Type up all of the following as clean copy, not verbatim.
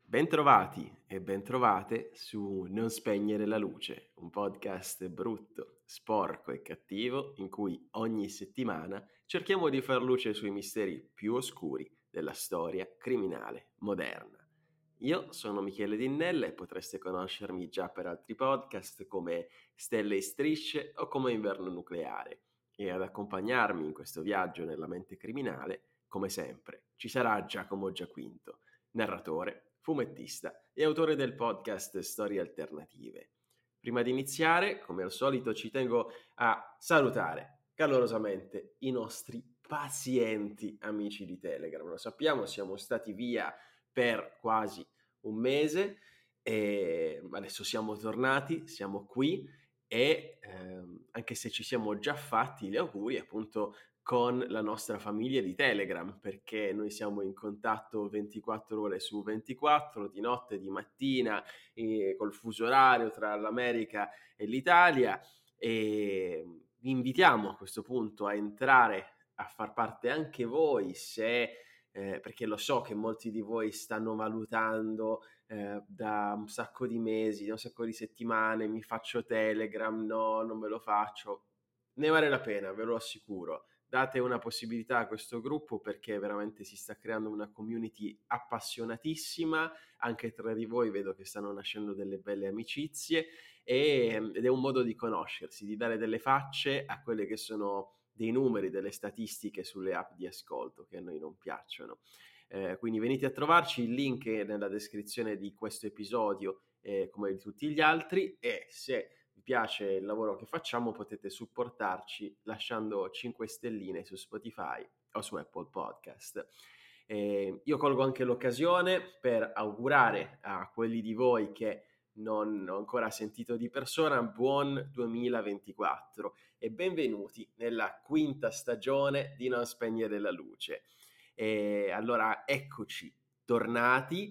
Bentrovati e bentrovate su Non spegnere la luce, un podcast brutto, sporco e cattivo in cui ogni settimana cerchiamo di far luce sui misteri più oscuri della storia criminale moderna. Io sono Michele Dinnella e potreste conoscermi già per altri podcast come Stelle e Strisce o come Inverno Nucleare. E ad accompagnarmi in questo viaggio nella mente criminale, come sempre, ci sarà Giacomo Giaquinto, narratore, fumettista e autore del podcast Storie Alternative. Prima di iniziare, come al solito, ci tengo a salutare calorosamente i nostri pazienti amici di Telegram. Lo sappiamo, siamo stati via per quasi un mese e adesso siamo tornati, siamo qui e anche se ci siamo già fatti gli auguri appunto con la nostra famiglia di Telegram, perché noi siamo in contatto 24 ore su 24, di notte, di mattina, col fuso orario tra l'America e l'Italia, e vi invitiamo a questo punto a entrare a far parte anche voi, se perché lo so che molti di voi stanno valutando da un sacco di mesi, da un sacco di settimane, mi faccio Telegram, no, non me lo faccio. Ne vale la pena, ve lo assicuro. Date una possibilità a questo gruppo perché veramente si sta creando una community appassionatissima, anche tra di voi vedo che stanno nascendo delle belle amicizie ed è un modo di conoscersi, di dare delle facce a quelle che sono dei numeri, delle statistiche sulle app di ascolto che a noi non piacciono. Quindi venite a trovarci, il link è nella descrizione di questo episodio come di tutti gli altri, e se vi piace il lavoro che facciamo potete supportarci lasciando 5 stelline su Spotify o su Apple Podcast. Io colgo anche l'occasione per augurare a quelli di voi che non ho ancora sentito di persona buon 2024 e benvenuti nella quinta stagione di Non spegnere la luce. E allora eccoci tornati.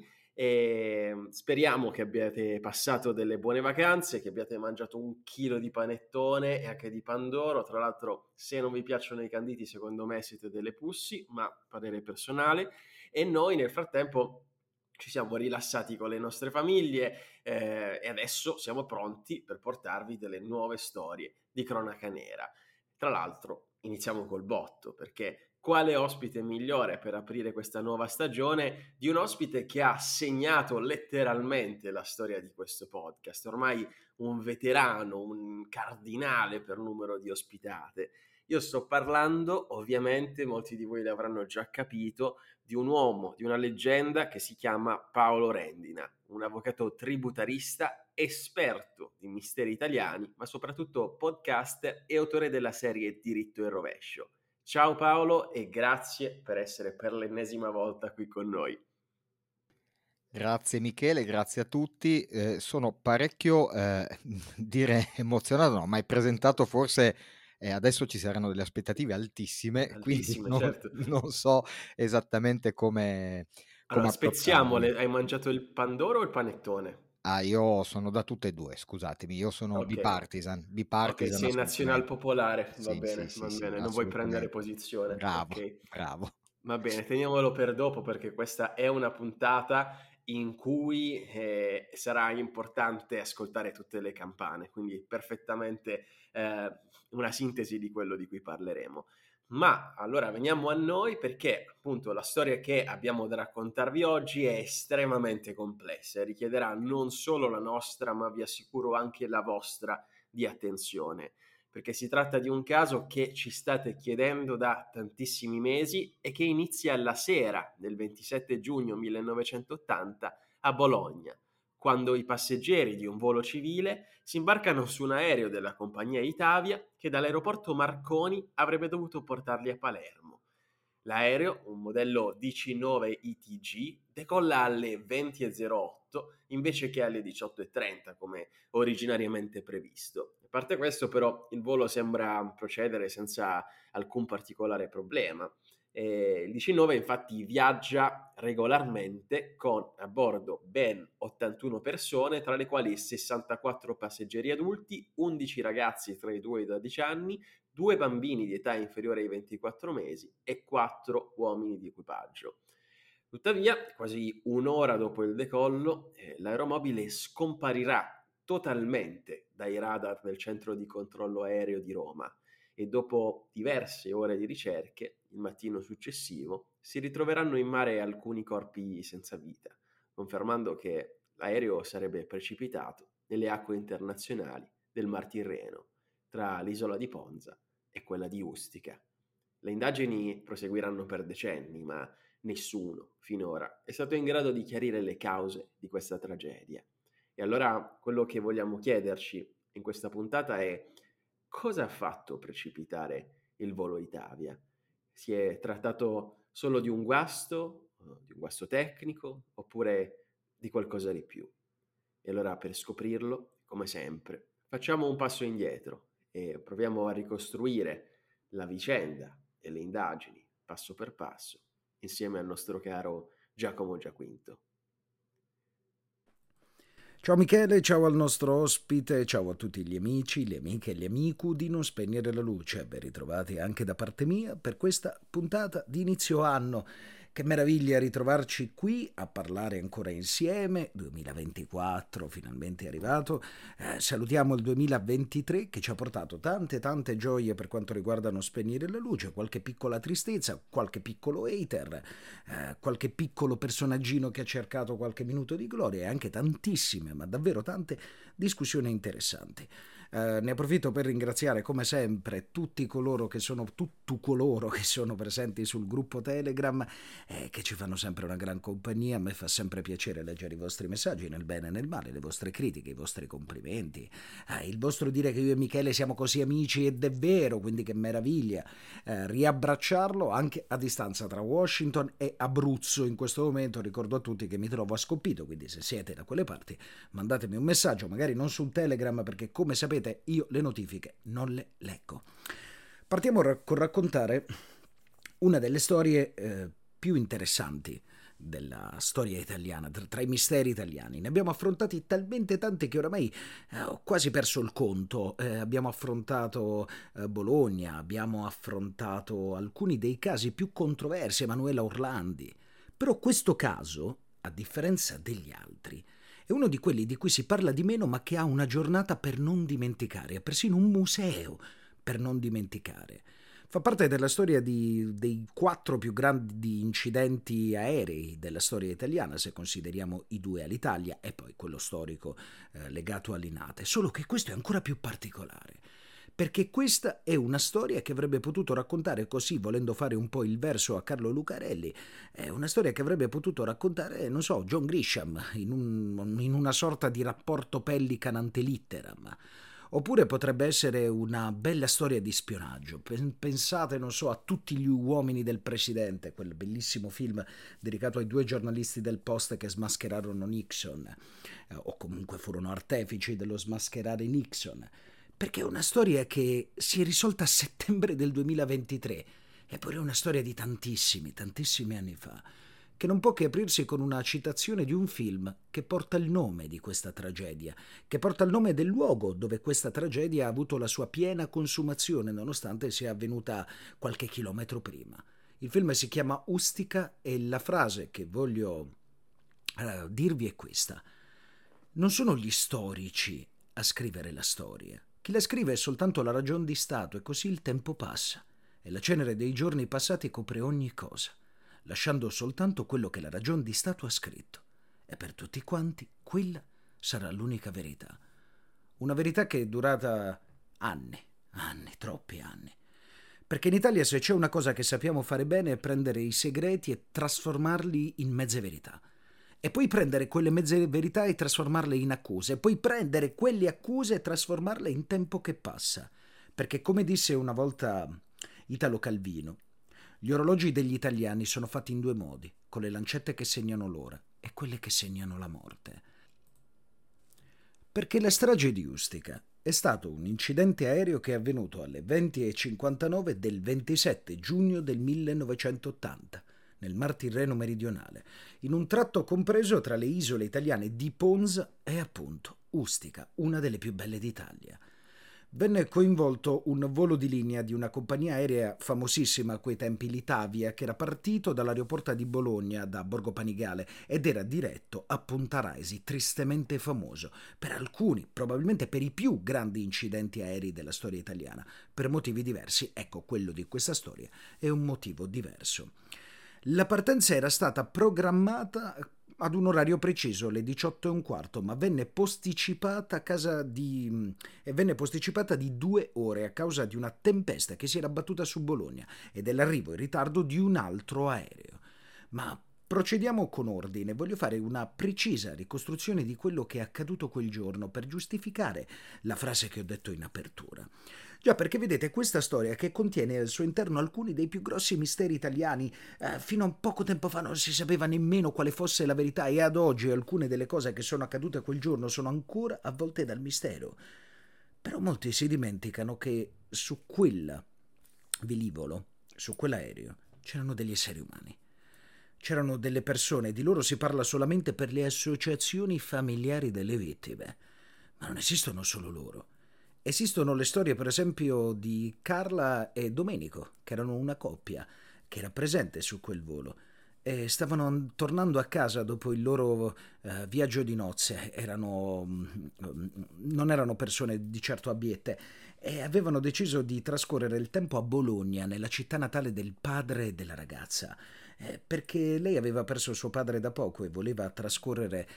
E speriamo che abbiate passato delle buone vacanze, che abbiate mangiato 1 chilo di panettone e anche di pandoro. Tra l'altro, se non vi piacciono i canditi, secondo me siete delle pussi, ma parere personale. E noi nel frattempo ci siamo rilassati con le nostre famiglie e adesso siamo pronti per portarvi delle nuove storie di cronaca nera. Tra l'altro iniziamo col botto, perché quale ospite migliore per aprire questa nuova stagione di un ospite che ha segnato letteralmente la storia di questo podcast, ormai un veterano, un cardinale per numero di ospitate. Io sto parlando, ovviamente molti di voi l'avranno già capito, di un uomo, di una leggenda che si chiama Paolo Rendina, un avvocato tributarista, esperto di misteri italiani, ma soprattutto podcaster e autore della serie Diritto e Rovescio. Ciao Paolo e grazie per essere per l'ennesima volta qui con noi. Grazie Michele, grazie a tutti. Sono parecchio, dire emozionato, no, ma hai presentato forse, adesso ci saranno delle aspettative altissime, quindi Altissime, certo. non so esattamente come Allora, approcciarmi. speziamole, hai mangiato il pandoro o il panettone? Ah, io sono da tutte e due, scusatemi, io sono Ok, bipartisan sei nazional assolutamente. popolare, Sì, sì, sì, va sì, bene, non vuoi prendere assolutamente. posizione, Bravo, ok. bravo. Va bene, teniamolo per dopo perché questa è una puntata in cui sarà importante ascoltare tutte le campane, quindi perfettamente una sintesi di quello di cui parleremo. Ma allora veniamo a noi perché appunto la storia che abbiamo da raccontarvi oggi è estremamente complessa e richiederà non solo la nostra, ma vi assicuro anche la vostra di attenzione, perché si tratta di un caso che ci state chiedendo da tantissimi mesi e che inizia la sera del 27 giugno 1980 a Bologna, quando i passeggeri di un volo civile si imbarcano su un aereo della compagnia Itavia che dall'aeroporto Marconi avrebbe dovuto portarli a Palermo. L'aereo, un modello DC-9 ITG, decolla alle 20.08 invece che alle 18.30 come originariamente previsto. A parte questo però il volo sembra procedere senza alcun particolare problema. Il DC-9 infatti viaggia regolarmente con a bordo ben 81 persone, tra le quali 64 passeggeri adulti, 11 ragazzi tra i 2 e i 12 anni, 2 bambini di età inferiore ai 24 mesi e 4 uomini di equipaggio. Tuttavia, quasi un'ora dopo il decollo, l'aeromobile scomparirà totalmente dai radar del centro di controllo aereo di Roma e dopo diverse ore di ricerche, il mattino successivo, si ritroveranno in mare alcuni corpi senza vita, confermando che l'aereo sarebbe precipitato nelle acque internazionali del Mar Tirreno, tra l'isola di Ponza e quella di Ustica. Le indagini proseguiranno per decenni, ma nessuno finora è stato in grado di chiarire le cause di questa tragedia. E allora quello che vogliamo chiederci in questa puntata è: cosa ha fatto precipitare il volo Itavia? Si è trattato solo di un guasto tecnico, oppure di qualcosa di più? E allora per scoprirlo, come sempre, facciamo un passo indietro e proviamo a ricostruire la vicenda e le indagini passo per passo insieme al nostro caro Giacomo Giaquinto. Ciao Michele, ciao al nostro ospite, ciao a tutti gli amici, le amiche e gli amici di Non Spegnere la Luce. Ben ritrovati anche da parte mia per questa puntata di inizio anno. Che meraviglia ritrovarci qui a parlare ancora insieme. 2024 finalmente è arrivato. Salutiamo il 2023 che ci ha portato tante gioie per quanto riguarda Non Spegnere la Luce, qualche piccola tristezza, qualche piccolo hater, qualche piccolo personaggino che ha cercato qualche minuto di gloria e anche tantissime, ma davvero tante discussioni interessanti. Ne approfitto per ringraziare come sempre tutti coloro che sono presenti sul gruppo Telegram, che ci fanno sempre una gran compagnia. A me fa sempre piacere leggere i vostri messaggi nel bene e nel male, le vostre critiche, i vostri complimenti, il vostro dire che io e Michele siamo così amici, ed è vero, quindi che meraviglia riabbracciarlo anche a distanza tra Washington e Abruzzo. In questo momento ricordo a tutti che mi trovo a Scoppito, quindi se siete da quelle parti mandatemi un messaggio, magari non sul Telegram, perché come sapete io le notifiche non le leggo. Partiamo con raccontare una delle storie più interessanti della storia italiana, tra i misteri italiani. Ne abbiamo affrontati talmente tanti che oramai ho quasi perso il conto. Abbiamo affrontato Bologna, abbiamo affrontato alcuni dei casi più controversi, Emanuela Orlandi. Però questo caso, a differenza degli altri, è uno di quelli di cui si parla di meno, ma che ha una giornata per non dimenticare, ha persino un museo per non dimenticare. Fa parte della storia dei 4 più grandi incidenti aerei della storia italiana, se consideriamo i 2 all'Italia e poi quello storico legato a Linate. Solo che questo è ancora più particolare, perché questa è una storia che avrebbe potuto raccontare, così volendo fare un po' il verso a Carlo Lucarelli, è una storia che avrebbe potuto raccontare, non so, John Grisham in una sorta di rapporto Pellican ante litteram. Oppure potrebbe essere una bella storia di spionaggio. Pensate, non so, a Tutti gli uomini del presidente, quel bellissimo film dedicato ai 2 giornalisti del Post che smascherarono Nixon, o comunque furono artefici dello smascherare Nixon, perché è una storia che si è risolta a settembre del 2023, eppure è una storia di tantissimi anni fa, che non può che aprirsi con una citazione di un film che porta il nome di questa tragedia, che porta il nome del luogo dove questa tragedia ha avuto la sua piena consumazione, nonostante sia avvenuta qualche chilometro prima. Il film si chiama Ustica e la frase che voglio dirvi è questa: non sono gli storici a scrivere la storia. Chi la scrive è soltanto la ragion di Stato, e così il tempo passa, e la cenere dei giorni passati copre ogni cosa, lasciando soltanto quello che la ragion di Stato ha scritto. E per tutti quanti quella sarà l'unica verità. Una verità che è durata anni, troppi anni. Perché in Italia se c'è una cosa che sappiamo fare bene è prendere i segreti e trasformarli in mezze verità. E poi prendere quelle mezze verità e trasformarle in accuse, e poi prendere quelle accuse e trasformarle in tempo che passa. Perché come disse una volta Italo Calvino, gli orologi degli italiani sono fatti in 2 modi, con le lancette che segnano l'ora e quelle che segnano la morte. Perché la strage di Ustica è stato un incidente aereo che è avvenuto alle 20:59 del 27 giugno del 1980, nel Mar Tirreno meridionale, in un tratto compreso tra le isole italiane di Ponza e appunto Ustica, una delle più belle d'Italia. venne coinvolto un volo di linea di una compagnia aerea famosissima a quei tempi, l'Itavia, che era partito dall'aeroporto di Bologna, da Borgo Panigale, ed era diretto a Punta Raisi, tristemente famoso per alcuni, probabilmente per i più grandi incidenti aerei della storia italiana, per motivi diversi. Ecco, quello di questa storia è un motivo diverso. La partenza era stata programmata ad un orario preciso, le 18:15, ma venne posticipata di 2 ore a causa di una tempesta che si era abbattuta su Bologna e dell'arrivo in ritardo di un altro aereo. Ma procediamo con ordine. Voglio fare una precisa ricostruzione di quello che è accaduto quel giorno per giustificare la frase che ho detto in apertura. Già, perché vedete, questa storia che contiene al suo interno alcuni dei più grossi misteri italiani, fino a poco tempo fa non si sapeva nemmeno quale fosse la verità, e ad oggi alcune delle cose che sono accadute quel giorno sono ancora avvolte dal mistero. Però molti si dimenticano che su quel velivolo, su quell'aereo, c'erano degli esseri umani. C'erano delle persone, di loro si parla solamente per le associazioni familiari delle vittime. Ma non esistono solo loro. Esistono le storie, per esempio, di Carla e Domenico, che erano una coppia che era presente su quel volo e stavano tornando a casa dopo il loro viaggio di nozze. Non erano persone di certo abiette e avevano deciso di trascorrere il tempo a Bologna, nella città natale del padre della ragazza, perché lei aveva perso suo padre da poco e voleva trascorrere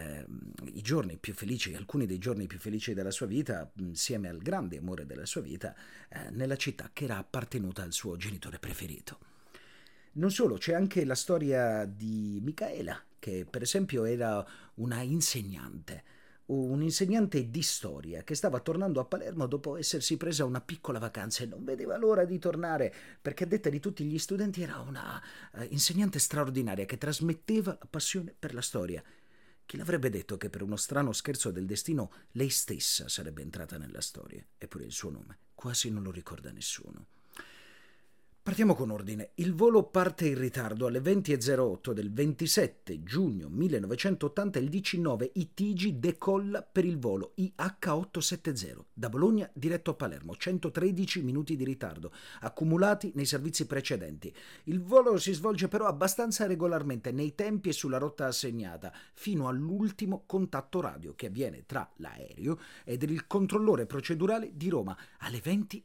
i giorni più felici, alcuni dei giorni più felici della sua vita, insieme al grande amore della sua vita, nella città che era appartenuta al suo genitore preferito. Non solo, c'è anche la storia di Micaela, che per esempio era una insegnante, un insegnante di storia che stava tornando a Palermo dopo essersi presa una piccola vacanza e non vedeva l'ora di tornare, perché a detta di tutti gli studenti era una insegnante straordinaria che trasmetteva la passione per la storia. Chi l'avrebbe detto che per uno strano scherzo del destino lei stessa sarebbe entrata nella storia? Eppure il suo nome quasi non lo ricorda nessuno. Partiamo con ordine. Il volo parte in ritardo alle 20:08 del 27 giugno 1980. Il DC-9 ITG decolla per il volo IH870 da Bologna diretto a Palermo, 113 minuti di ritardo accumulati nei servizi precedenti. Il volo si svolge però abbastanza regolarmente nei tempi e sulla rotta assegnata, fino all'ultimo contatto radio che avviene tra l'aereo ed il controllore procedurale di Roma alle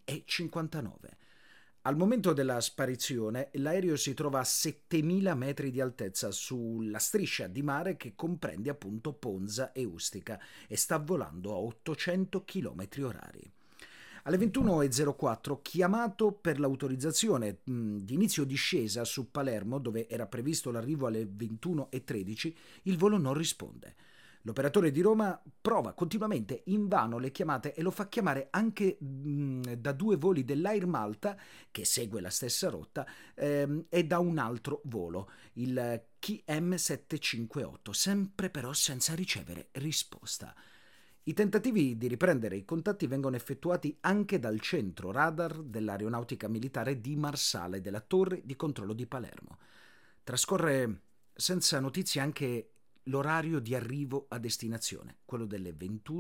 20:59. Al momento della sparizione, l'aereo si trova a 7.000 metri di altezza sulla striscia di mare che comprende appunto Ponza e Ustica e sta volando a 800 km orari. Alle 21:04, chiamato per l'autorizzazione di inizio discesa su Palermo, dove era previsto l'arrivo alle 21:13, il volo non risponde. L'operatore di Roma prova continuamente invano le chiamate e lo fa chiamare anche da 2 voli dell'Air Malta, che segue la stessa rotta, e da un altro volo, il KM 758, sempre però senza ricevere risposta. I tentativi di riprendere i contatti vengono effettuati anche dal centro radar dell'Aeronautica Militare di Marsala e della torre di controllo di Palermo. Trascorre senza notizie anche l'orario di arrivo a destinazione, quello delle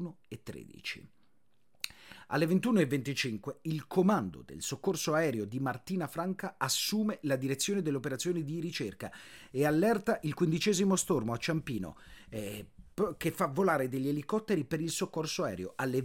21:13. Alle 21:25 il comando del soccorso aereo di Martina Franca assume la direzione delle operazioni di ricerca e allerta il 15° stormo a Ciampino, che fa volare degli elicotteri per il soccorso aereo. Alle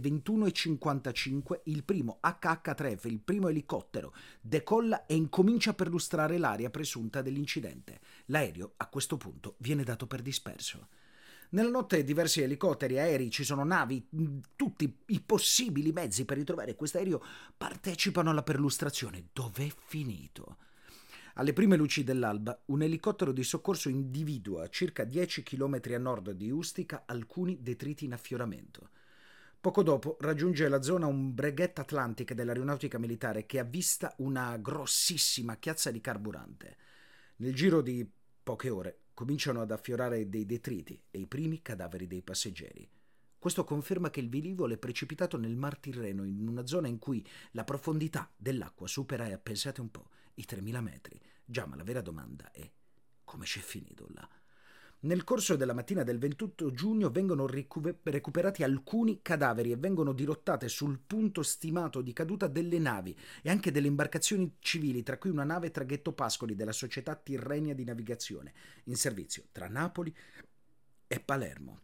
21:55 il primo HH-3F, il primo elicottero, decolla e incomincia a perlustrare l'area presunta dell'incidente. L'aereo a questo punto viene dato per disperso. Nella notte diversi elicotteri, aerei, ci sono navi, tutti i possibili mezzi per ritrovare quest'aereo partecipano alla perlustrazione. Dov'è finito? Alle prime luci dell'alba, un elicottero di soccorso individua a circa 10 km a nord di Ustica alcuni detriti in affioramento. Poco dopo raggiunge la zona un Breguet Atlantic dell'Aeronautica Militare che avvista una grossissima chiazza di carburante. Nel giro di poche ore cominciano ad affiorare dei detriti e i primi cadaveri dei passeggeri. Questo conferma che il velivolo è precipitato nel Mar Tirreno, in una zona in cui la profondità dell'acqua supera, pensate un po', i 3.000 metri. Già, ma la vera domanda è: come c'è finito là? Nel corso della mattina del 28 giugno vengono recuperati alcuni cadaveri e vengono dirottate sul punto stimato di caduta delle navi e anche delle imbarcazioni civili, tra cui una nave traghetto Pascoli della società Tirrenia di navigazione, in servizio tra Napoli e Palermo.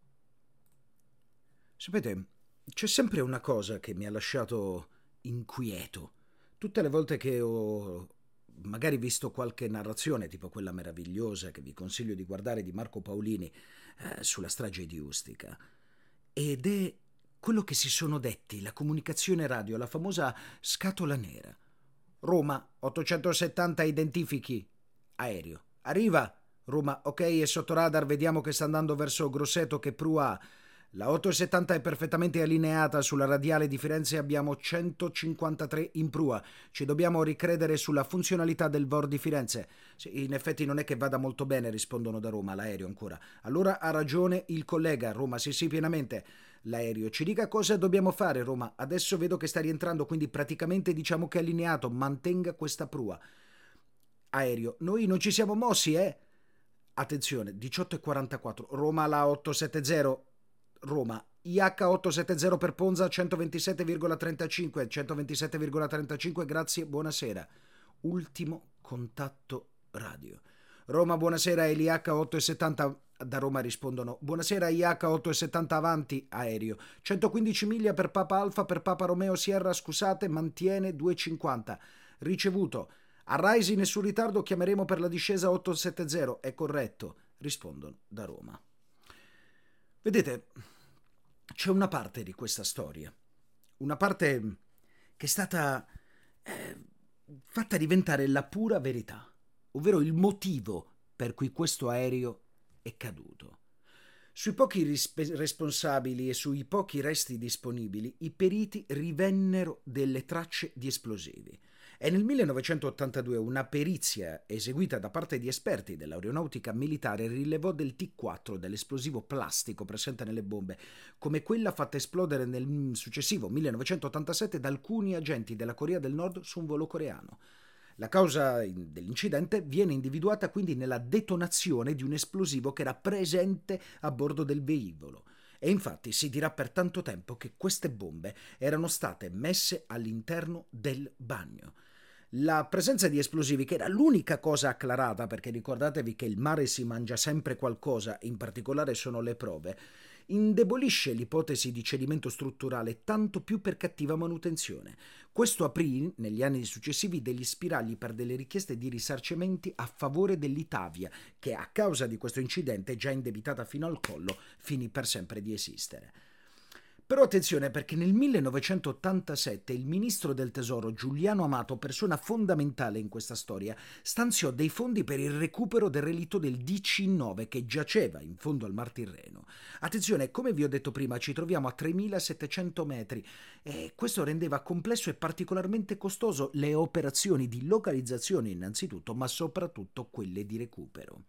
Sapete, c'è sempre una cosa che mi ha lasciato inquieto. Tutte le volte che ho magari visto qualche narrazione, tipo quella meravigliosa che vi consiglio di guardare di Marco Paolini sulla strage di Ustica, ed è quello che si sono detti, la comunicazione radio, la famosa scatola nera. Roma, 870 identifichi. Aereo. Arriva. Roma, ok, è sotto radar, vediamo che sta andando verso Grosseto, che prua ha. La 870 è perfettamente allineata sulla radiale di Firenze, abbiamo 153 in prua. Ci dobbiamo ricredere sulla funzionalità del VOR di Firenze. Sì, in effetti non è che vada molto bene, rispondono da Roma, l'aereo ancora. Allora ha ragione il collega, Roma, sì pienamente. L'aereo, ci dica cosa dobbiamo fare, Roma. Adesso vedo che sta rientrando, quindi praticamente diciamo che è allineato, mantenga questa prua. Aereo, noi non ci siamo mossi, Attenzione, 18:44, Roma la 870. Roma, IH870 per Ponza 127,35, 127,35, grazie, buonasera. Ultimo contatto radio. Roma, buonasera, è l'IH870. Da Roma rispondono: buonasera, IH870 avanti, aereo. 115 miglia per Papa Alfa per Papa Romeo Sierra, scusate, mantiene 250. Ricevuto. A Raisi nessun ritardo, chiameremo per la discesa 870, è corretto, rispondono da Roma. Vedete, c'è una parte di questa storia, una parte che è stata fatta diventare la pura verità, ovvero il motivo per cui questo aereo è caduto. Sui pochi responsabili e sui pochi resti disponibili, i periti rivennero delle tracce di esplosivi. E nel 1982 una perizia eseguita da parte di esperti dell'aeronautica militare rilevò del T4, dell'esplosivo plastico presente nelle bombe, come quella fatta esplodere nel successivo 1987 da alcuni agenti della Corea del Nord su un volo coreano. La causa dell'incidente viene individuata quindi nella detonazione di un esplosivo che era presente a bordo del velivolo. E infatti si dirà per tanto tempo che queste bombe erano state messe all'interno del bagno. La presenza di esplosivi, che era l'unica cosa acclarata, perché ricordatevi che il mare si mangia sempre qualcosa, in particolare sono le prove, indebolisce l'ipotesi di cedimento strutturale tanto più per cattiva manutenzione. Questo aprì, negli anni successivi, degli spiragli per delle richieste di risarcimenti a favore dell'Itavia, che a causa di questo incidente, già indebitata fino al collo, finì per sempre di esistere. Però attenzione, perché nel 1987 il ministro del Tesoro Giuliano Amato, persona fondamentale in questa storia, stanziò dei fondi per il recupero del relitto del DC-9 che giaceva in fondo al Mar Tirreno. Attenzione, come vi ho detto prima, ci troviamo a 3.700 metri e questo rendeva complesso e particolarmente costoso le operazioni di localizzazione innanzitutto, ma soprattutto quelle di recupero.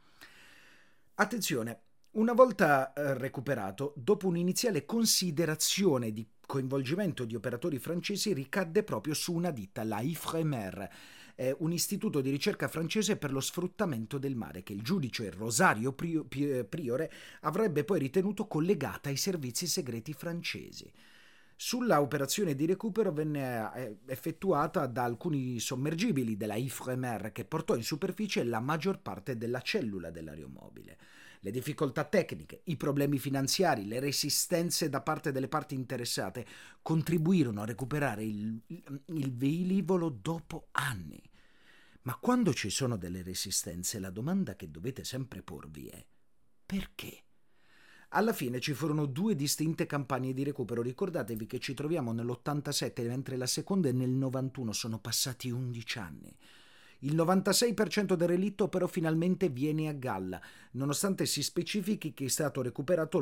Attenzione! Una volta recuperato, dopo un'iniziale considerazione di coinvolgimento di operatori francesi, ricadde proprio su una ditta, la Ifremer, un istituto di ricerca francese per lo sfruttamento del mare, che il giudice Rosario Priore avrebbe poi ritenuto collegata ai servizi segreti francesi. Sulla operazione di recupero venne effettuata da alcuni sommergibili della Ifremer, che portò in superficie la maggior parte della cellula dell'aeromobile. Le difficoltà tecniche, i problemi finanziari, le resistenze da parte delle parti interessate contribuirono a recuperare il velivolo dopo anni. Ma quando ci sono delle resistenze, la domanda che dovete sempre porvi è: perché? Alla fine ci furono due distinte campagne di recupero. Ricordatevi che ci troviamo nell'87, mentre la seconda è nel 91, sono passati 11 anni. Il 96% del relitto però finalmente viene a galla, nonostante si specifichi che è stato recuperato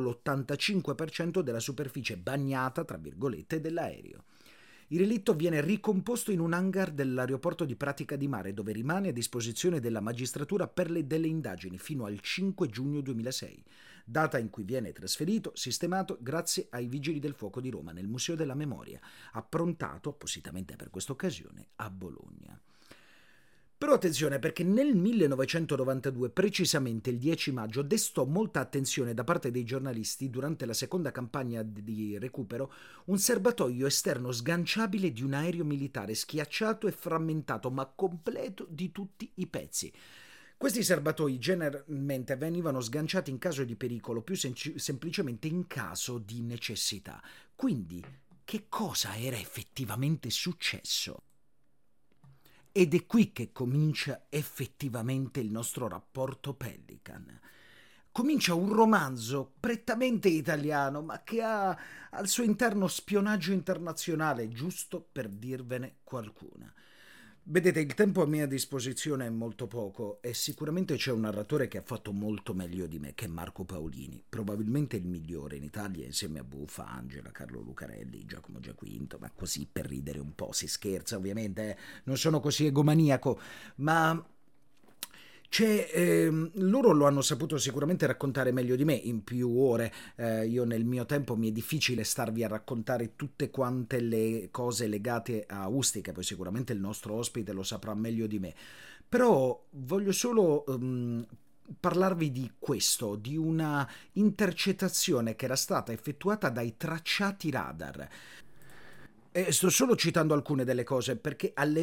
l'85% della superficie bagnata, tra virgolette, dell'aereo. Il relitto viene ricomposto in un hangar dell'aeroporto di Pratica di Mare, dove rimane a disposizione della magistratura per delle indagini fino al 5 giugno 2006, data in cui viene trasferito, sistemato grazie ai Vigili del Fuoco di Roma nel Museo della Memoria, approntato appositamente per questa occasione a Bologna. Però attenzione, perché nel 1992, precisamente il 10 maggio, destò molta attenzione da parte dei giornalisti durante la seconda campagna di recupero un serbatoio esterno sganciabile di un aereo militare schiacciato e frammentato, ma completo di tutti i pezzi. Questi serbatoi generalmente venivano sganciati in caso di pericolo, più semplicemente in caso di necessità. Quindi, che cosa era effettivamente successo? Ed è qui che comincia effettivamente il nostro rapporto Pelican. Comincia un romanzo prettamente italiano, ma che ha al suo interno spionaggio internazionale, giusto per dirvene qualcuna. Vedete, il tempo a mia disposizione è molto poco e sicuramente c'è un narratore che ha fatto molto meglio di me, che è Marco Paolini, probabilmente il migliore in Italia insieme a Buffa, Angela, Carlo Lucarelli, Giacomo Giaquinto, ma così per ridere un po', si scherza ovviamente, non sono così egomaniaco, ma loro lo hanno saputo sicuramente raccontare meglio di me in più ore. Io nel mio tempo mi è difficile starvi a raccontare tutte quante le cose legate a Ustica, poi sicuramente il nostro ospite lo saprà meglio di me. Però voglio solo parlarvi di questo, di una intercettazione che era stata effettuata dai tracciati radar. Sto solo citando alcune delle cose perché alle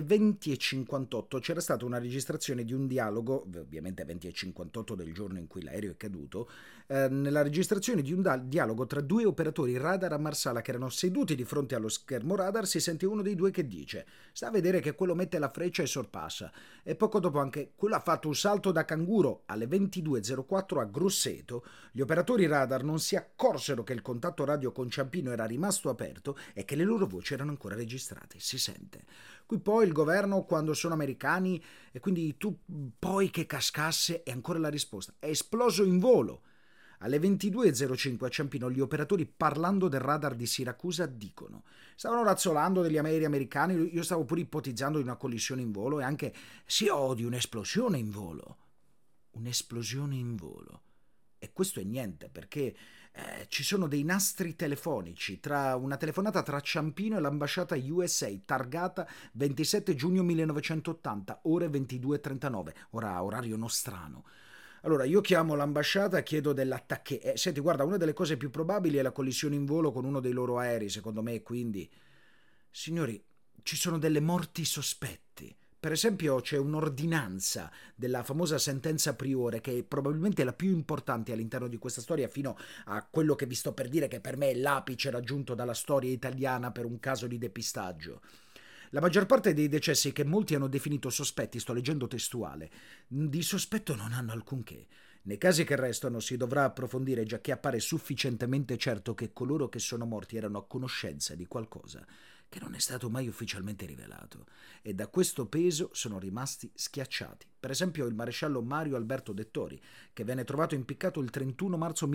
20:58 c'era stata una registrazione di un dialogo, ovviamente 20:58 del giorno in cui l'aereo è caduto, nella registrazione di un dialogo tra due operatori radar a Marsala che erano seduti di fronte allo schermo radar. Si sente uno dei due che dice: sta a vedere che quello mette la freccia e sorpassa. E poco dopo anche quello ha fatto un salto da canguro. Alle 22:04 a Grosseto gli operatori radar non si accorsero che il contatto radio con Ciampino era rimasto aperto e che le loro voci erano ancora registrate, si sente. Qui poi il governo, quando sono americani, e quindi tu poi che cascasse, e ancora la risposta: è esploso in volo. Alle 22:05 a Ciampino gli operatori, parlando del radar di Siracusa, dicono: stavano razzolando degli aerei americani, io stavo pure ipotizzando di una collisione in volo e anche di un'esplosione in volo. Un'esplosione in volo. E questo è niente, perché ci sono dei nastri telefonici tra una telefonata tra Ciampino e l'ambasciata USA targata 27 giugno 1980, ore 22:39, orario nostrano. Allora io chiamo l'ambasciata e chiedo dell'attacco. Senti, guarda, una delle cose più probabili è la collisione in volo con uno dei loro aerei, secondo me, quindi... Signori, ci sono delle morti sospetti. Per esempio c'è un'ordinanza della famosa sentenza Priore, che è probabilmente la più importante all'interno di questa storia, fino a quello che vi sto per dire, che per me è l'apice raggiunto dalla storia italiana per un caso di depistaggio. La maggior parte dei decessi che molti hanno definito sospetti, sto leggendo testuale, di sospetto non hanno alcunché. Nei casi che restano si dovrà approfondire, giacché appare sufficientemente certo che coloro che sono morti erano a conoscenza di qualcosa che non è stato mai ufficialmente rivelato, e da questo peso sono rimasti schiacciati. Per esempio il maresciallo Mario Alberto Dettori, che venne trovato impiccato il 31 marzo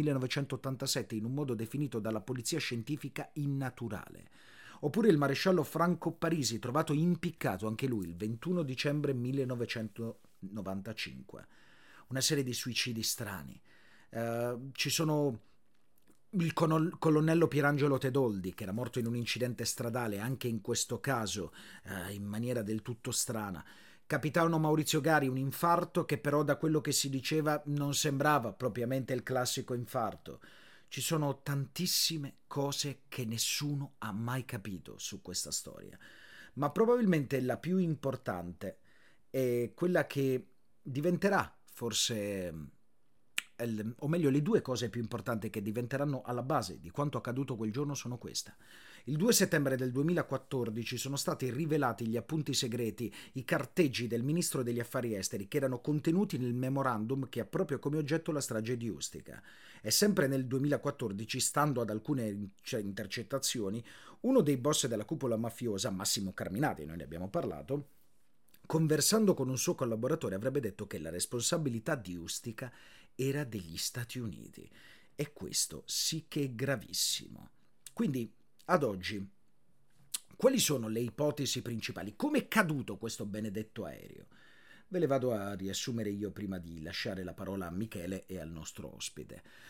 1987 in un modo definito dalla polizia scientifica innaturale. Oppure il maresciallo Franco Parisi, trovato impiccato anche lui il 21 dicembre 1995. Una serie di suicidi strani. Ci sono il colonnello Pierangelo Tedoldi, che era morto in un incidente stradale, anche in questo caso in maniera del tutto strana. Capitano Maurizio Gari, un infarto che però da quello che si diceva non sembrava propriamente il classico infarto. Ci sono tantissime cose che nessuno ha mai capito su questa storia, ma probabilmente la più importante è quella che diventerà forse, o meglio le due cose più importanti che diventeranno alla base di quanto accaduto quel giorno sono questa. Il 2 settembre del 2014 sono stati rivelati gli appunti segreti, i carteggi del ministro degli affari esteri che erano contenuti nel memorandum che ha proprio come oggetto la strage di Ustica. E sempre nel 2014, stando ad alcune intercettazioni, uno dei boss della cupola mafiosa, Massimo Carminati, noi ne abbiamo parlato, conversando con un suo collaboratore avrebbe detto che la responsabilità di Ustica era degli Stati Uniti. E questo sì che è gravissimo. Quindi, ad oggi, quali sono le ipotesi principali? Come è caduto questo benedetto aereo? Ve le vado a riassumere io prima di lasciare la parola a Michele e al nostro ospite.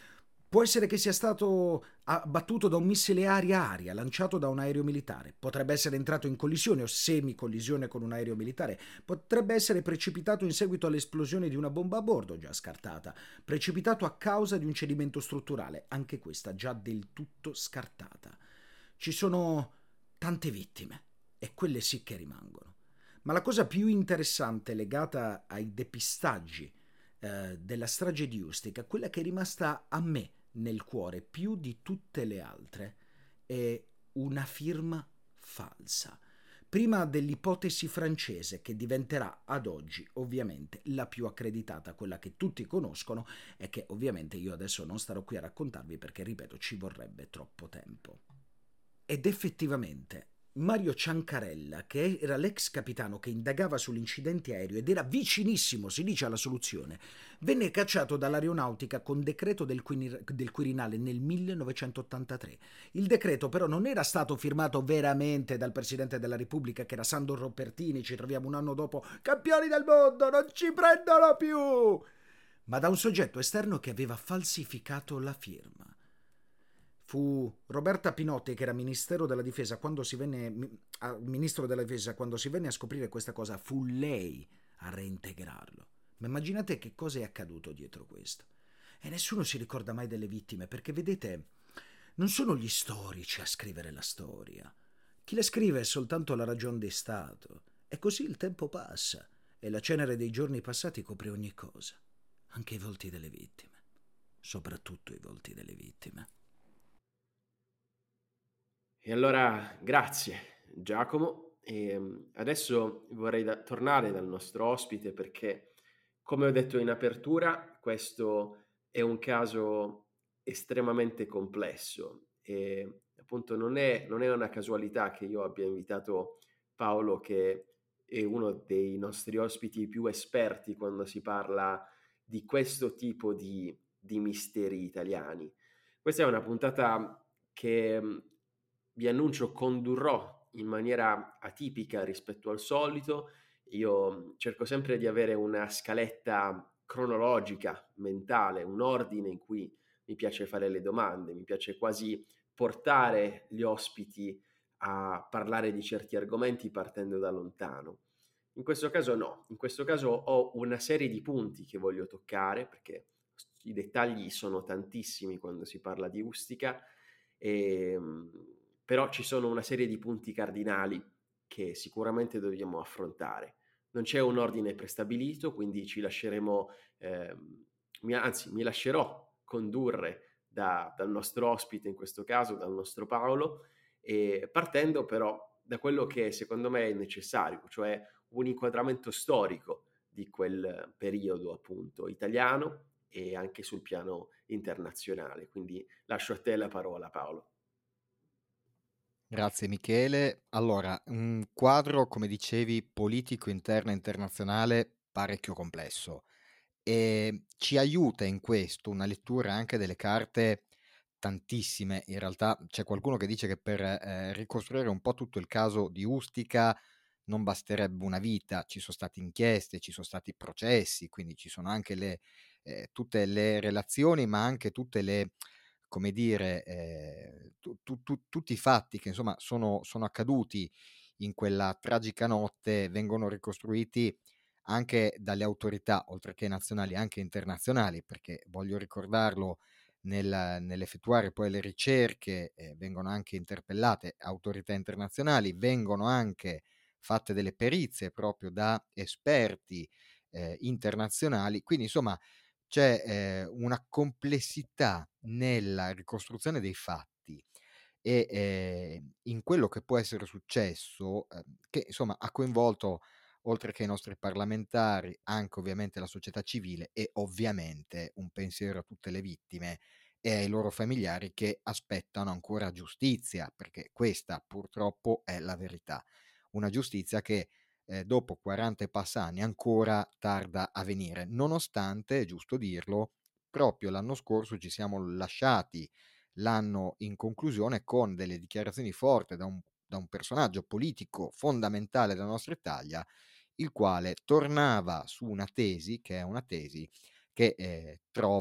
Può essere che sia stato abbattuto da un missile aria-aria lanciato da un aereo militare. Potrebbe essere entrato in collisione o semi-collisione con un aereo militare. Potrebbe essere precipitato in seguito all'esplosione di una bomba a bordo, già scartata. Precipitato a causa di un cedimento strutturale, anche questa già del tutto scartata. Ci sono tante vittime e quelle sì che rimangono. Ma la cosa più interessante legata ai depistaggi della strage di Ustica, quella che è rimasta a me nel cuore più di tutte le altre, è una firma falsa. Prima dell'ipotesi francese, che diventerà ad oggi ovviamente la più accreditata, quella che tutti conoscono e che ovviamente io adesso non starò qui a raccontarvi perché, ripeto, ci vorrebbe troppo tempo. Ed effettivamente Mario Ciancarella, che era l'ex capitano che indagava sull'incidente aereo ed era vicinissimo, si dice, alla soluzione, venne cacciato dall'aeronautica con decreto del Quirinale nel 1983. Il decreto però non era stato firmato veramente dal Presidente della Repubblica, che era Sandro Ropertini, ci troviamo un anno dopo, campioni del mondo, non ci prendono più! Ma da un soggetto esterno che aveva falsificato la firma. Fu Roberta Pinotti, che era ministro della difesa quando si venne a scoprire questa cosa, fu lei a reintegrarlo. Ma immaginate che cosa è accaduto dietro questo. E nessuno si ricorda mai delle vittime, perché vedete, non sono gli storici a scrivere la storia. Chi la scrive è soltanto la ragion di Stato. E così il tempo passa e la cenere dei giorni passati copre ogni cosa, anche i volti delle vittime, soprattutto i volti delle vittime. E allora grazie Giacomo. E adesso vorrei tornare dal nostro ospite perché, come ho detto in apertura, questo è un caso estremamente complesso e appunto non è una casualità che io abbia invitato Paolo, che è uno dei nostri ospiti più esperti quando si parla di questo tipo di misteri italiani. Questa è una puntata che vi annuncio condurrò in maniera atipica rispetto al solito. Io cerco sempre di avere una scaletta cronologica, mentale, un ordine in cui mi piace fare le domande, mi piace quasi portare gli ospiti a parlare di certi argomenti partendo da lontano. In questo caso no, in questo caso ho una serie di punti che voglio toccare perché i dettagli sono tantissimi quando si parla di Ustica, però ci sono una serie di punti cardinali che sicuramente dobbiamo affrontare. Non c'è un ordine prestabilito, quindi ci lasceremo, anzi mi lascerò condurre dal nostro ospite, in questo caso dal nostro Paolo, e partendo però da quello che secondo me è necessario, cioè un inquadramento storico di quel periodo appunto italiano e anche sul piano internazionale. Quindi lascio a te la parola, Paolo. Grazie Michele. Allora, un quadro, come dicevi, politico interno e internazionale parecchio complesso e ci aiuta in questo una lettura anche delle carte tantissime. In realtà c'è qualcuno che dice che per ricostruire un po' tutto il caso di Ustica non basterebbe una vita, ci sono state inchieste, ci sono stati processi, quindi ci sono anche tutte le relazioni, ma anche tutte le, come dire, tutti i fatti che insomma sono accaduti in quella tragica notte vengono ricostruiti anche dalle autorità, oltre che nazionali, anche internazionali, perché voglio ricordarlo, nell'effettuare poi le ricerche vengono anche interpellate autorità internazionali, vengono anche fatte delle perizie proprio da esperti internazionali, quindi insomma c'è una complessità nella ricostruzione dei fatti e in quello che può essere successo, che insomma ha coinvolto, oltre che i nostri parlamentari, anche ovviamente la società civile e ovviamente un pensiero a tutte le vittime e ai loro familiari che aspettano ancora giustizia, perché questa purtroppo è la verità. Una giustizia che dopo 40 e passa anni ancora tarda a venire, nonostante, è giusto dirlo, proprio l'anno scorso ci siamo lasciati l'anno in conclusione con delle dichiarazioni forti da un personaggio politico fondamentale della nostra Italia, il quale tornava su una tesi, che è una tesi che trova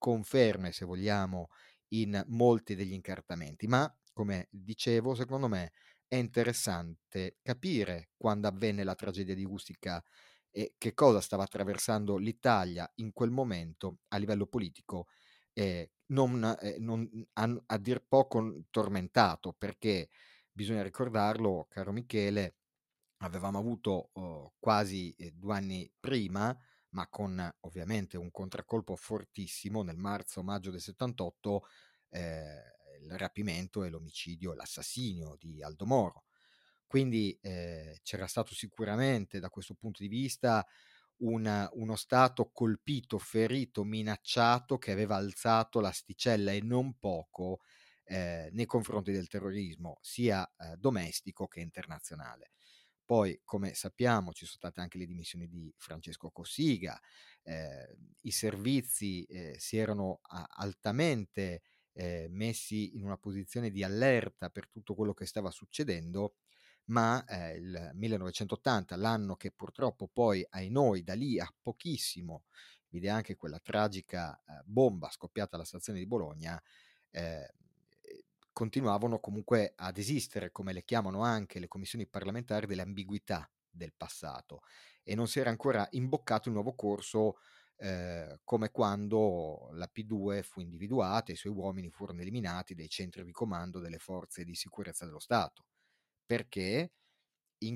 conferme, se vogliamo, in molti degli incartamenti, ma come dicevo, secondo me è interessante capire quando avvenne la tragedia di Ustica e che cosa stava attraversando l'Italia in quel momento a livello politico, non a dir poco tormentato, perché bisogna ricordarlo, caro Michele, avevamo avuto quasi 2 anni prima, ma con ovviamente un contraccolpo fortissimo nel marzo-maggio del 78, il rapimento e l'omicidio, l'assassinio di Aldo Moro. Quindi c'era stato sicuramente da questo punto di vista uno Stato colpito, ferito, minacciato, che aveva alzato l'asticella e non poco nei confronti del terrorismo, sia domestico che internazionale. Poi, come sappiamo, ci sono state anche le dimissioni di Francesco Cossiga, i servizi si erano altamente messi in una posizione di allerta per tutto quello che stava succedendo, ma il 1980, l'anno che purtroppo poi, ai noi, da lì a pochissimo, vide anche quella tragica bomba scoppiata alla stazione di Bologna, eh, continuavano comunque ad esistere, come le chiamano anche le commissioni parlamentari, delle ambiguità del passato, e non si era ancora imboccato il nuovo corso, come quando la P2 fu individuata e i suoi uomini furono eliminati dai centri di comando delle forze di sicurezza dello Stato, perché in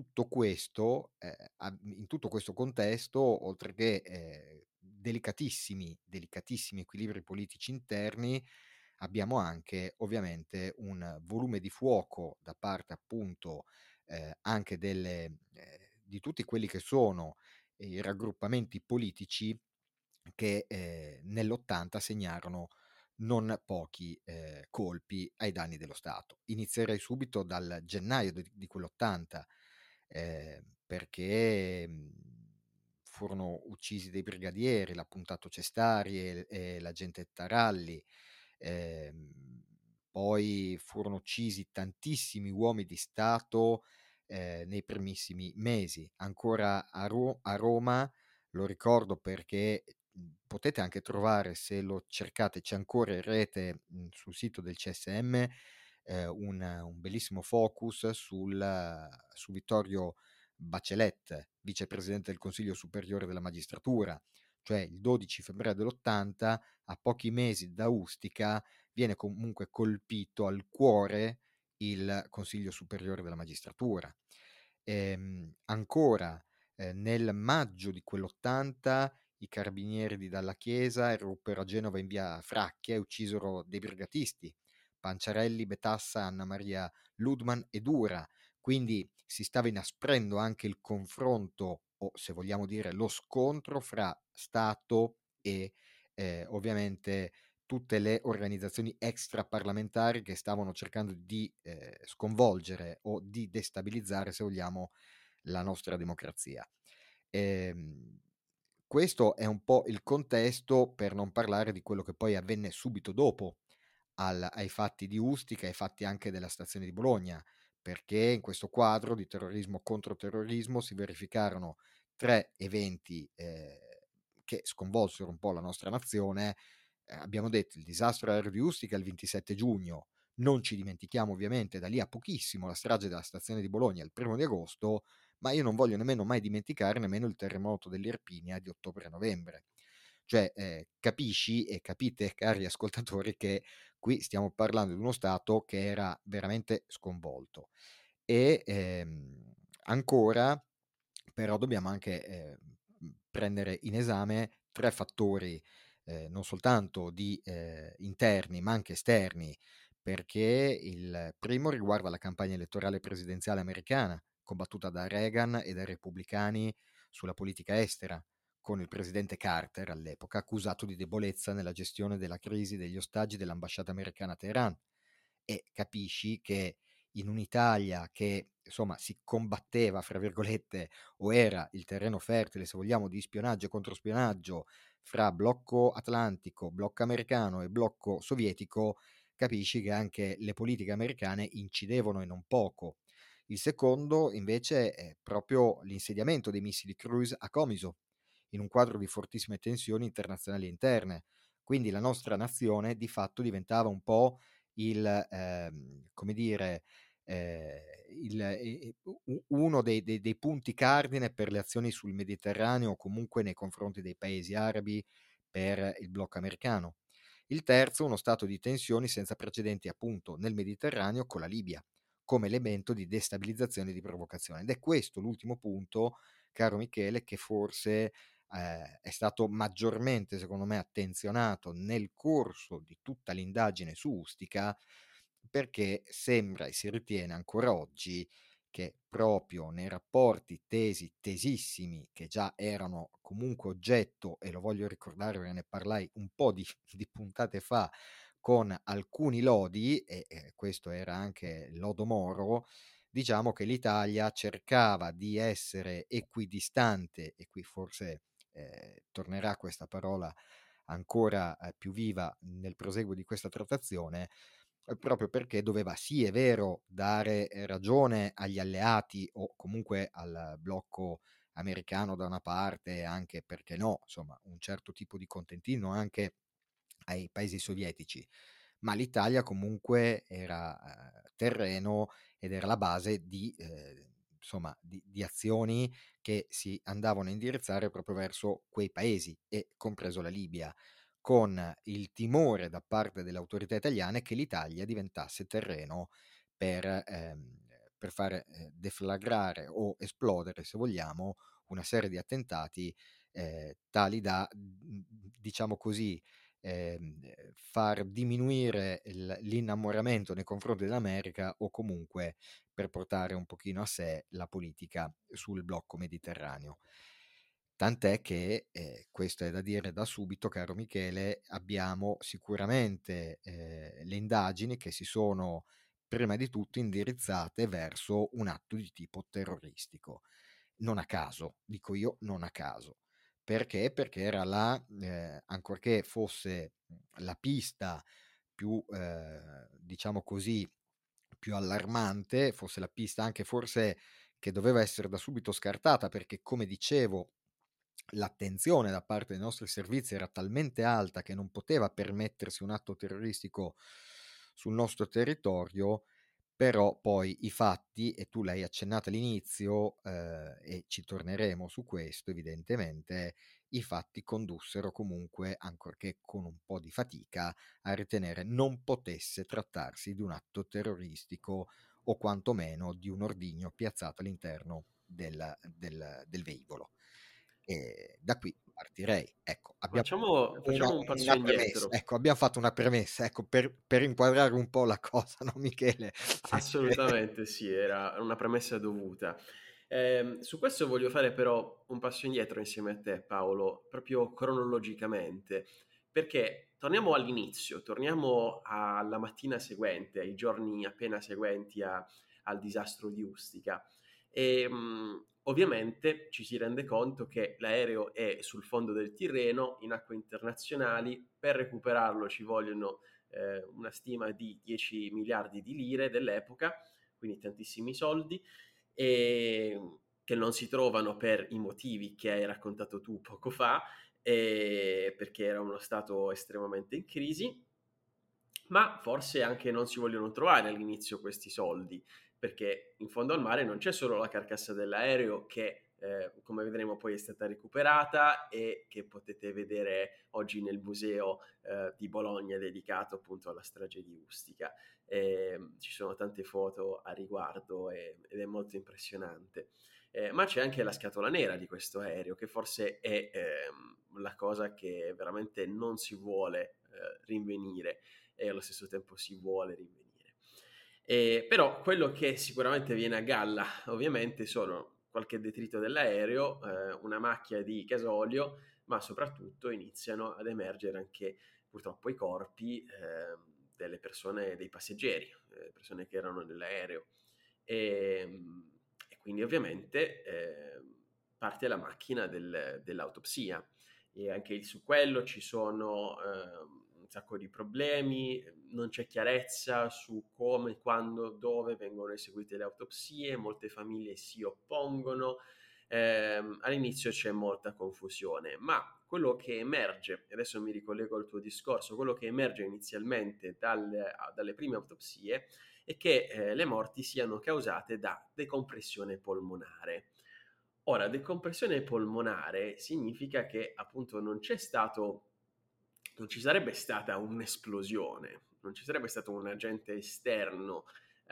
in tutto questo contesto, oltre che delicatissimi equilibri politici interni, abbiamo anche ovviamente un volume di fuoco da parte appunto anche di tutti quelli che sono i raggruppamenti politici che nell'80 segnarono non pochi colpi ai danni dello Stato. Inizierei subito dal gennaio di quell'80, perché furono uccisi dei brigadieri, l'appuntato Cestari e l'agente Taralli. Poi furono uccisi tantissimi uomini di Stato nei primissimi mesi. Ancora a Roma, lo ricordo perché potete anche trovare, se lo cercate, c'è ancora in rete sul sito del CSM, un bellissimo focus su Vittorio Bachelet, vicepresidente del Consiglio Superiore della Magistratura, cioè il 12 febbraio dell'80, a pochi mesi da Ustica, viene comunque colpito al cuore il Consiglio Superiore della Magistratura. Ancora nel maggio di quell'80 i carabinieri di Dalla Chiesa eruppero a Genova in via Fracchia e uccisero dei brigatisti, Panciarelli, Betassa, Anna Maria Ludman e Dura. Quindi si stava inasprendo anche il confronto, o se vogliamo dire lo scontro, fra Stato e ovviamente tutte le organizzazioni extraparlamentari che stavano cercando di sconvolgere o di destabilizzare, se vogliamo, la nostra democrazia. Ehm, Questo è un po' il contesto, per non parlare di quello che poi avvenne subito dopo ai fatti di Ustica, ai fatti anche della stazione di Bologna, perché in questo quadro di terrorismo contro terrorismo si verificarono 3 eventi che sconvolsero un po' la nostra nazione. Abbiamo detto il disastro aereo di Ustica il 27 giugno, non ci dimentichiamo ovviamente da lì a pochissimo la strage della stazione di Bologna il 1 di agosto, ma io non voglio nemmeno mai dimenticare nemmeno il terremoto dell'Irpinia di ottobre e novembre. Cioè, capisci e capite, cari ascoltatori, che qui stiamo parlando di uno Stato che era veramente sconvolto. E ancora, però, dobbiamo anche prendere in esame 3 fattori, non soltanto interni, ma anche esterni, perché il primo riguarda la campagna elettorale presidenziale americana, combattuta da Reagan e dai repubblicani sulla politica estera, con il presidente Carter all'epoca accusato di debolezza nella gestione della crisi degli ostaggi dell'ambasciata americana a Teheran. E capisci che in un'Italia che insomma si combatteva, fra virgolette, o era il terreno fertile, se vogliamo, di spionaggio e controspionaggio fra blocco atlantico, blocco americano e blocco sovietico, capisci che anche le politiche americane incidevano e non poco. Il secondo invece è proprio l'insediamento dei missili cruise a Comiso, in un quadro di fortissime tensioni internazionali e interne, Quindi la nostra nazione di fatto diventava un po' come dire, uno dei punti cardine per le azioni sul Mediterraneo o comunque nei confronti dei paesi arabi per il blocco americano. Il terzo, uno stato di tensioni senza precedenti appunto nel Mediterraneo con la Libia, come elemento di destabilizzazione e di provocazione. Ed è questo l'ultimo punto, caro Michele, che forse è stato maggiormente, secondo me, attenzionato nel corso di tutta l'indagine su Ustica, perché sembra e si ritiene ancora oggi che proprio nei rapporti tesissimi, che già erano comunque oggetto, e lo voglio ricordare perché ne parlai un po' di puntate fa, con alcuni lodi, e questo era anche Lodo Moro, diciamo che l'Italia cercava di essere equidistante, e qui forse tornerà questa parola ancora più viva nel proseguo di questa trattazione, proprio perché doveva, sì, è vero, dare ragione agli alleati o comunque al blocco americano da una parte, anche, perché no, insomma, un certo tipo di contentino anche ai paesi sovietici, ma l'Italia comunque era terreno ed era la base insomma, di azioni che si andavano a indirizzare proprio verso quei paesi, e compreso la Libia, con il timore da parte delle autorità italiane che l'Italia diventasse terreno per far deflagrare o esplodere, se vogliamo, una serie di attentati tali da, diciamo così, far diminuire l'innamoramento nei confronti dell'America, o comunque per portare un pochino a sé la politica sul blocco mediterraneo. Tant'è che, questo è da dire da subito, caro Michele, abbiamo sicuramente le indagini che si sono prima di tutto indirizzate verso un atto di tipo terroristico. Non a caso, dico io, non a caso. Perché? Perché era ancorché fosse la pista più, diciamo così, più allarmante, fosse la pista anche forse che doveva essere da subito scartata, perché, come dicevo, l'attenzione da parte dei nostri servizi era talmente alta che non poteva permettersi un atto terroristico sul nostro territorio. Però poi i fatti, e tu l'hai accennato all'inizio, e ci torneremo su questo evidentemente, i fatti condussero comunque, ancorché con un po' di fatica, a ritenere non potesse trattarsi di un atto terroristico, o quantomeno di un ordigno piazzato all'interno del velivolo. E da qui partirei. Ecco, abbiamo Facciamo un passo una premessa, indietro. ecco, abbiamo fatto una premessa, ecco, per inquadrare un po' la cosa, no, Michele? Assolutamente sì, era una premessa dovuta. Su questo voglio fare però un passo indietro insieme a te, Paolo, proprio cronologicamente, perché torniamo all'inizio, torniamo alla mattina seguente, ai giorni appena seguenti al disastro di Ustica. E ovviamente ci si rende conto che l'aereo è sul fondo del Tirreno, in acque internazionali. Per recuperarlo ci vogliono una stima di 10 miliardi di lire dell'epoca, quindi tantissimi soldi, e che non si trovano per i motivi che hai raccontato tu poco fa, perché era uno stato estremamente in crisi. Ma forse anche non si vogliono trovare all'inizio questi soldi, perché in fondo al mare non c'è solo la carcassa dell'aereo che, come vedremo poi, è stata recuperata e che potete vedere oggi nel museo di Bologna dedicato appunto alla strage di Ustica. Ci sono tante foto a riguardo ed è molto impressionante. Ma c'è anche la scatola nera di questo aereo, che forse è la cosa che veramente non si vuole rinvenire, e allo stesso tempo si vuole rinvenire. Però quello che sicuramente viene a galla ovviamente sono qualche detrito dell'aereo, una macchia di gasolio, ma soprattutto iniziano ad emergere anche purtroppo i corpi delle persone, dei passeggeri, persone che erano nell'aereo. E, e quindi ovviamente parte la macchina dell'autopsia, e anche su quello ci sono un sacco di problemi, non c'è chiarezza su come, quando, dove vengono eseguite le autopsie, molte famiglie si oppongono, all'inizio c'è molta confusione, ma quello che emerge, e adesso mi ricollego al tuo discorso, quello che emerge inizialmente dalle prime autopsie è che le morti siano causate da decompressione polmonare. Ora, decompressione polmonare significa che appunto non ci sarebbe stata un'esplosione, non ci sarebbe stato un agente esterno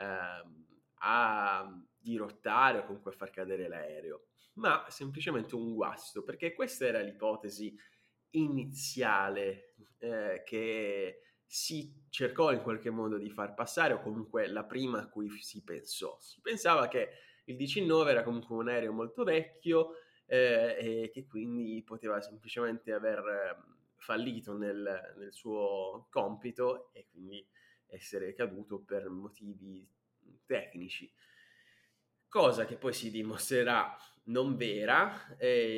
a dirottare o comunque a far cadere l'aereo, ma semplicemente un guasto, perché questa era l'ipotesi iniziale che si cercò in qualche modo di far passare, o comunque la prima a cui si pensò. Si pensava che il DC-9 era comunque un aereo molto vecchio e che quindi poteva semplicemente aver fallito nel suo compito e quindi essere caduto per motivi tecnici. Cosa che poi si dimostrerà non vera,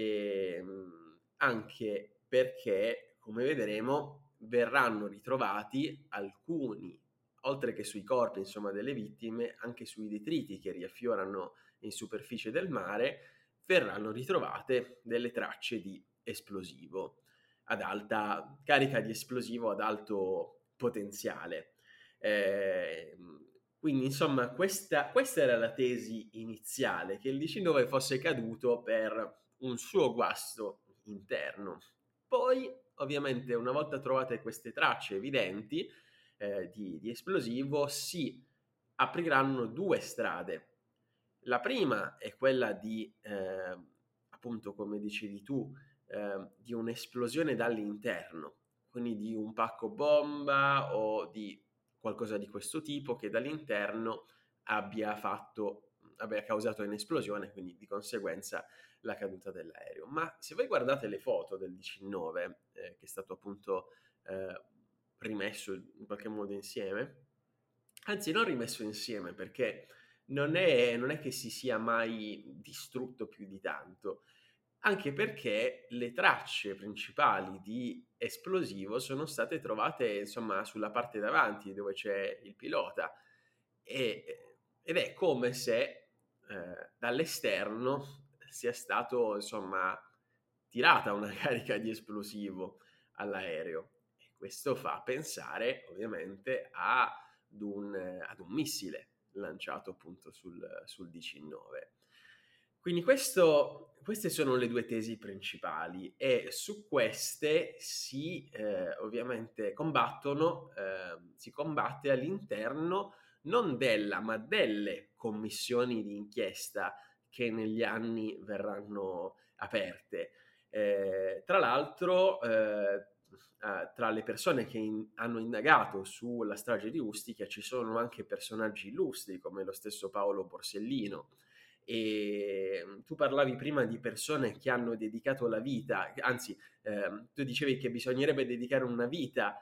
anche perché, come vedremo, verranno ritrovati alcuni, oltre che sui corpi, insomma, delle vittime, anche sui detriti che riaffiorano in superficie del mare, verranno ritrovate delle tracce di esplosivo ad alta carica di esplosivo ad alto potenziale. Eh, quindi, insomma, questa era la tesi iniziale, che il DC-9 fosse caduto per un suo guasto interno. Poi, ovviamente, una volta trovate queste tracce evidenti di esplosivo, si apriranno due strade. La prima è quella di, appunto, come dicevi tu, di un'esplosione dall'interno, quindi di un pacco bomba o di qualcosa di questo tipo che dall'interno abbia causato un'esplosione, quindi di conseguenza la caduta dell'aereo. Ma se voi guardate le foto del 19, che è stato appunto eh, rimesso in qualche modo insieme, anzi non rimesso insieme perché non è che si sia mai distrutto più di tanto, anche perché le tracce principali di esplosivo sono state trovate, insomma, sulla parte davanti dove c'è il pilota ed è come se dall'esterno sia stato, insomma, tirata una carica di esplosivo all'aereo. E questo fa pensare, ovviamente, ad un missile lanciato appunto sul DC-9. Quindi queste sono le due tesi principali e su queste ovviamente si combatte all'interno non ma delle commissioni di inchiesta che negli anni verranno aperte. Tra l'altro, tra le persone che hanno indagato sulla strage di Ustica ci sono anche personaggi illustri come lo stesso Paolo Borsellino. E tu parlavi prima di persone che hanno dedicato la vita, anzi, tu dicevi che bisognerebbe dedicare una vita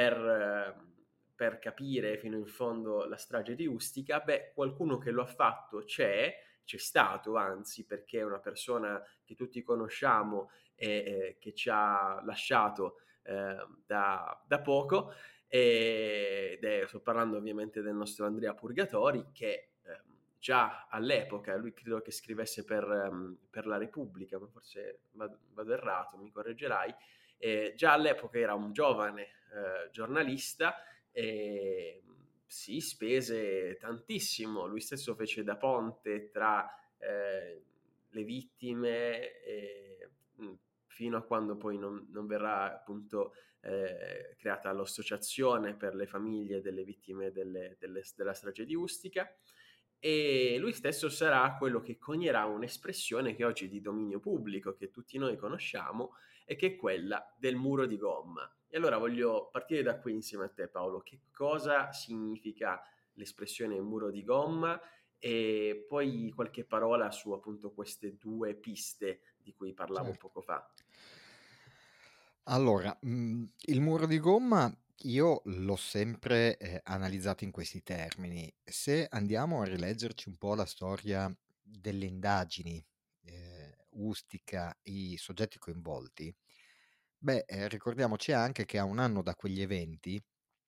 per capire fino in fondo la strage di Ustica. Beh, qualcuno che lo ha fatto c'è stato, anzi, perché è una persona che tutti conosciamo e che ci ha lasciato da poco, sto parlando ovviamente del nostro Andrea Purgatori, che già all'epoca, lui credo che scrivesse per la Repubblica, ma forse vado errato, mi correggerai, già all'epoca era un giovane giornalista e si spese tantissimo, lui stesso fece da ponte tra le vittime fino a quando poi non verrà appunto creata l'associazione per le famiglie delle vittime della strage di Ustica, e lui stesso sarà quello che conierà un'espressione che oggi è di dominio pubblico, che tutti noi conosciamo, e che è quella del muro di gomma. E allora voglio partire da qui insieme a te, Paolo. Che cosa significa l'espressione muro di gomma? E poi qualche parola su appunto queste due piste di cui parlavo Certo. poco fa. Allora, il muro di gomma io l'ho sempre analizzato in questi termini. Se andiamo a rileggerci un po' la storia delle indagini, Ustica, i soggetti coinvolti, ricordiamoci anche che a un anno da quegli eventi,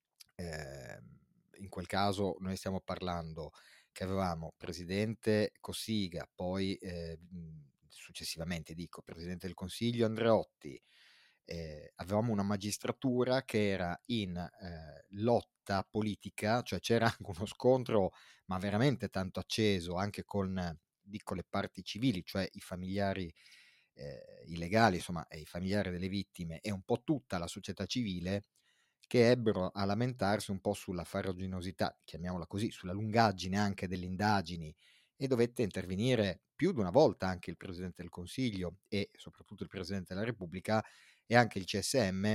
in quel caso noi stiamo parlando che avevamo presidente Cossiga, poi successivamente dico presidente del Consiglio Andreotti, avevamo una magistratura che era in lotta politica, cioè c'era anche uno scontro, ma veramente tanto acceso, anche con le parti civili, cioè i familiari i legali, insomma, e i familiari delle vittime e un po' tutta la società civile, che ebbero a lamentarsi un po' sulla farraginosità, chiamiamola così, sulla lungaggine anche delle indagini, e dovette intervenire più di una volta anche il Presidente del Consiglio e soprattutto il Presidente della Repubblica, e anche il CSM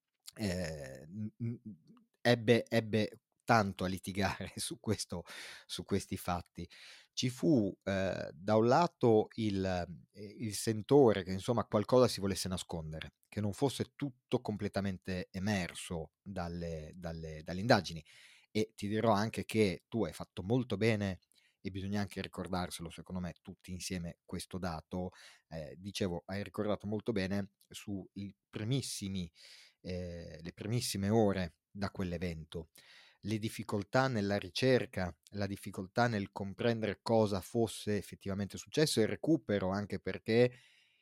ebbe tanto a litigare su questi fatti. Ci fu da un lato il sentore che insomma qualcosa si volesse nascondere, che non fosse tutto completamente emerso dalle indagini, e ti dirò anche che tu hai fatto molto bene, e bisogna anche ricordarselo secondo me tutti insieme questo dato. Dicevo, hai ricordato molto bene le primissime ore da quell'evento, le difficoltà nella ricerca, la difficoltà nel comprendere cosa fosse effettivamente successo, e il recupero, anche perché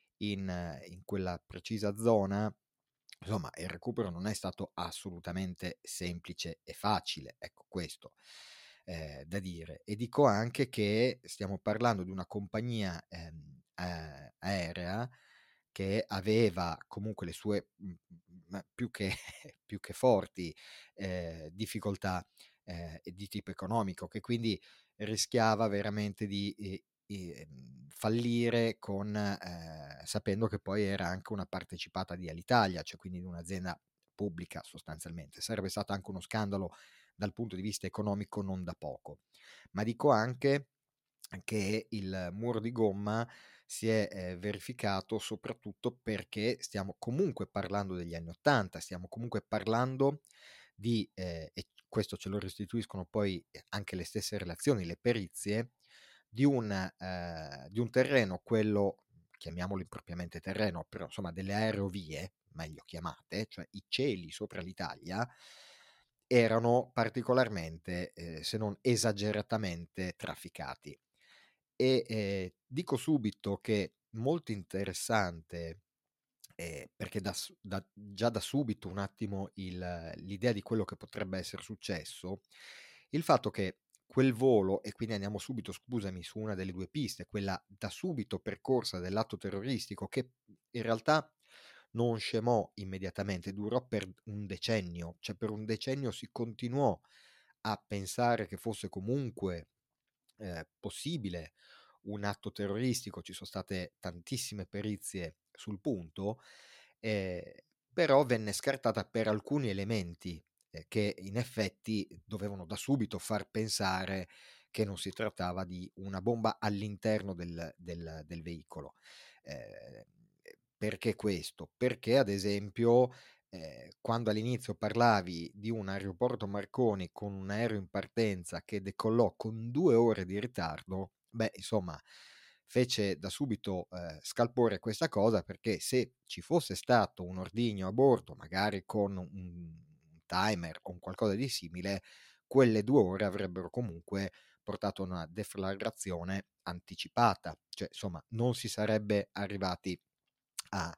in quella precisa zona, insomma, il recupero non è stato assolutamente semplice e facile, ecco, questo da dire. E dico anche che stiamo parlando di una compagnia aerea che aveva comunque le sue più che, più che forti difficoltà di tipo economico, che quindi rischiava veramente di fallire sapendo che poi era anche una partecipata di Alitalia, cioè quindi di un'azienda pubblica sostanzialmente. Sarebbe stato anche uno scandalo dal punto di vista economico non da poco. Ma dico anche che il muro di gomma si è verificato soprattutto perché stiamo comunque parlando degli anni '80, stiamo comunque parlando e questo ce lo restituiscono poi anche le stesse relazioni, le perizie, di un terreno, quello, chiamiamolo impropriamente terreno, però insomma delle aerovie, meglio chiamate, cioè i cieli sopra l'Italia, erano particolarmente, se non esageratamente trafficati. E dico subito che molto interessante, perché già da subito un attimo l'idea di quello che potrebbe essere successo, il fatto che quel volo, e quindi andiamo subito, scusami, su una delle due piste, quella da subito percorsa dell'atto terroristico, che in realtà non scemò immediatamente, durò per un decennio, cioè per un decennio si continuò a pensare che fosse comunque possibile un atto terroristico, ci sono state tantissime perizie sul punto, però venne scartata per alcuni elementi che in effetti dovevano da subito far pensare che non si trattava di una bomba all'interno del veicolo. Eh, perché questo? Perché ad esempio quando all'inizio parlavi di un aeroporto Marconi con un aereo in partenza che decollò con 2 ore di ritardo, beh, insomma, fece da subito scalpore questa cosa, perché se ci fosse stato un ordigno a bordo, magari con un timer o un qualcosa di simile, quelle 2 ore avrebbero comunque portato a una deflagrazione anticipata, cioè insomma non si sarebbe arrivati a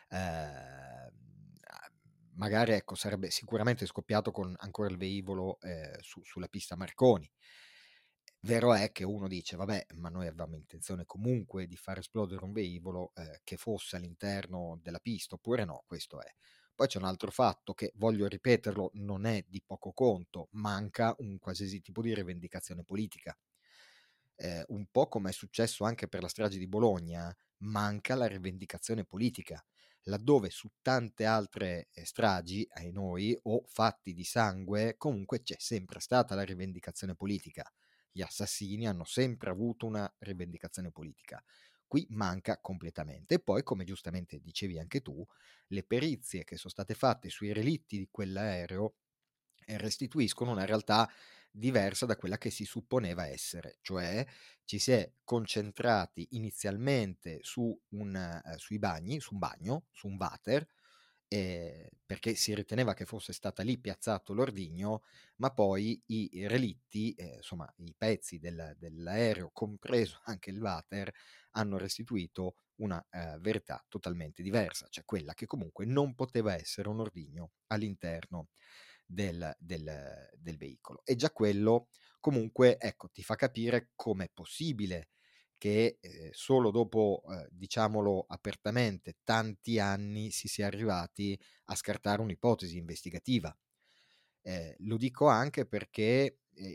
magari ecco, sarebbe sicuramente scoppiato con ancora il velivolo sulla pista Marconi. Vero è che uno dice, vabbè, ma noi avevamo intenzione comunque di far esplodere un velivolo che fosse all'interno della pista, oppure no, questo è. Poi c'è un altro fatto che, voglio ripeterlo, non è di poco conto: manca un qualsiasi tipo di rivendicazione politica. Un po' come è successo anche per la strage di Bologna, manca la rivendicazione politica, laddove su tante altre stragi, ai noi, o fatti di sangue, comunque c'è sempre stata la rivendicazione politica. Gli assassini hanno sempre avuto una rivendicazione politica. Qui manca completamente. E poi, come giustamente dicevi anche tu, le perizie che sono state fatte sui relitti di quell'aereo restituiscono una realtà diversa da quella che si supponeva essere, cioè ci si è concentrati inizialmente sui bagni, su un bagno, su un water, perché si riteneva che fosse stata lì piazzato l'ordigno, ma poi i relitti, insomma i pezzi dell'aereo, compreso anche il water, hanno restituito una verità totalmente diversa, cioè quella che comunque non poteva essere un ordigno all'interno del veicolo. E già quello comunque, ecco, ti fa capire com'è possibile che solo dopo, diciamolo apertamente, tanti anni si sia arrivati a scartare un'ipotesi investigativa. Lo dico anche perché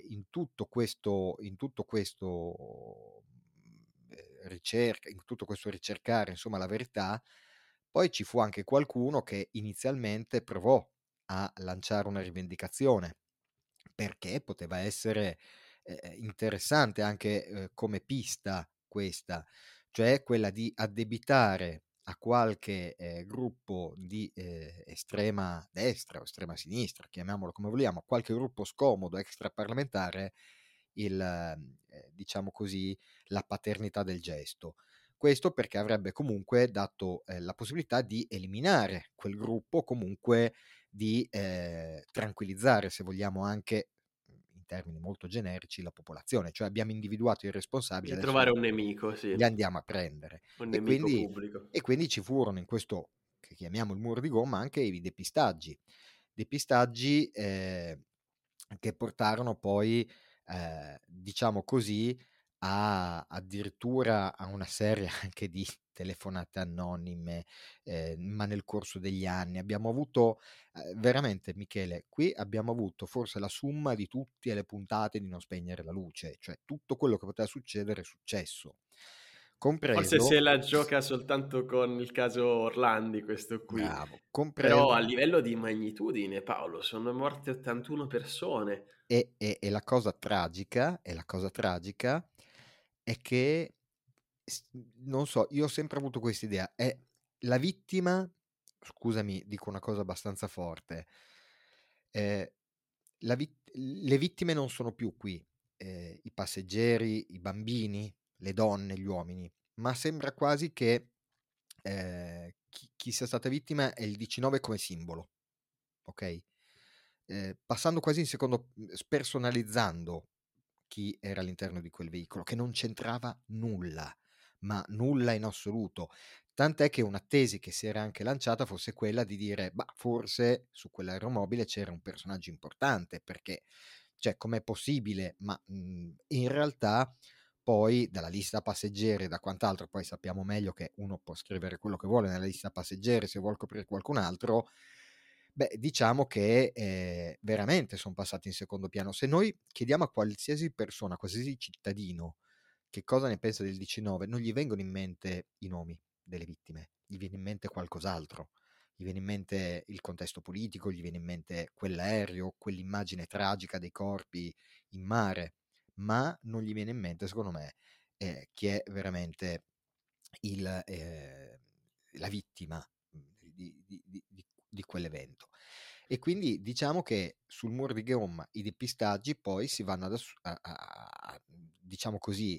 in tutto questo ricerca, in tutto questo ricercare insomma la verità, poi ci fu anche qualcuno che inizialmente provò a lanciare una rivendicazione, perché poteva essere interessante anche come pista questa, cioè quella di addebitare a qualche gruppo di estrema destra o estrema sinistra, chiamiamolo come vogliamo, qualche gruppo scomodo extraparlamentare, diciamo così, la paternità del gesto. Questo perché avrebbe comunque dato la possibilità di eliminare quel gruppo, comunque di tranquillizzare, se vogliamo anche in termini molto generici, la popolazione. Cioè abbiamo individuato i responsabili, Di adesso trovare un nemico, sì, li andiamo a prendere. un E nemico quindi, pubblico. e quindi ci furono in questo, che chiamiamo il muro di gomma, anche i depistaggi. Depistaggi che portarono poi, diciamo così, addirittura a una serie anche di telefonate anonime, ma nel corso degli anni abbiamo avuto veramente, Michele, qui abbiamo avuto forse la somma di tutte le puntate di Non spegnere la luce, cioè tutto quello che poteva succedere è successo, Forse se compreso, la gioca soltanto con il caso Orlandi questo qui, bravo, però a compreso. livello di magnitudine, Paolo, sono morte 81 persone. E la cosa tragica, è che, non so, io ho sempre avuto questa idea, è la vittima, scusami, dico una cosa abbastanza forte, eh, le vittime non sono più qui, i passeggeri, i bambini, le donne, gli uomini, ma sembra quasi che chi sia stata vittima è il 19 come simbolo, ok? Passando quasi in secondo, spersonalizzando chi era all'interno di quel veicolo, che non c'entrava nulla, ma nulla in assoluto. Tant'è che una tesi che si era anche lanciata fosse quella di dire, bah, forse su quell'aeromobile c'era un personaggio importante, perché, cioè, com'è possibile? Ma in realtà poi dalla lista passeggeri e da quant'altro, poi sappiamo meglio che uno può scrivere quello che vuole nella lista passeggeri, se vuol coprire qualcun altro, beh, diciamo che veramente sono passati in secondo piano. Se noi chiediamo a qualsiasi persona, qualsiasi cittadino, che cosa ne pensa del 19, non gli vengono in mente i nomi delle vittime, gli viene in mente qualcos'altro, gli viene in mente il contesto politico, gli viene in mente quell'aereo, quell'immagine tragica dei corpi in mare, ma non gli viene in mente, secondo me, chi è veramente la vittima di quell'evento. E quindi diciamo che sul muro di gomma i depistaggi poi si vanno diciamo così,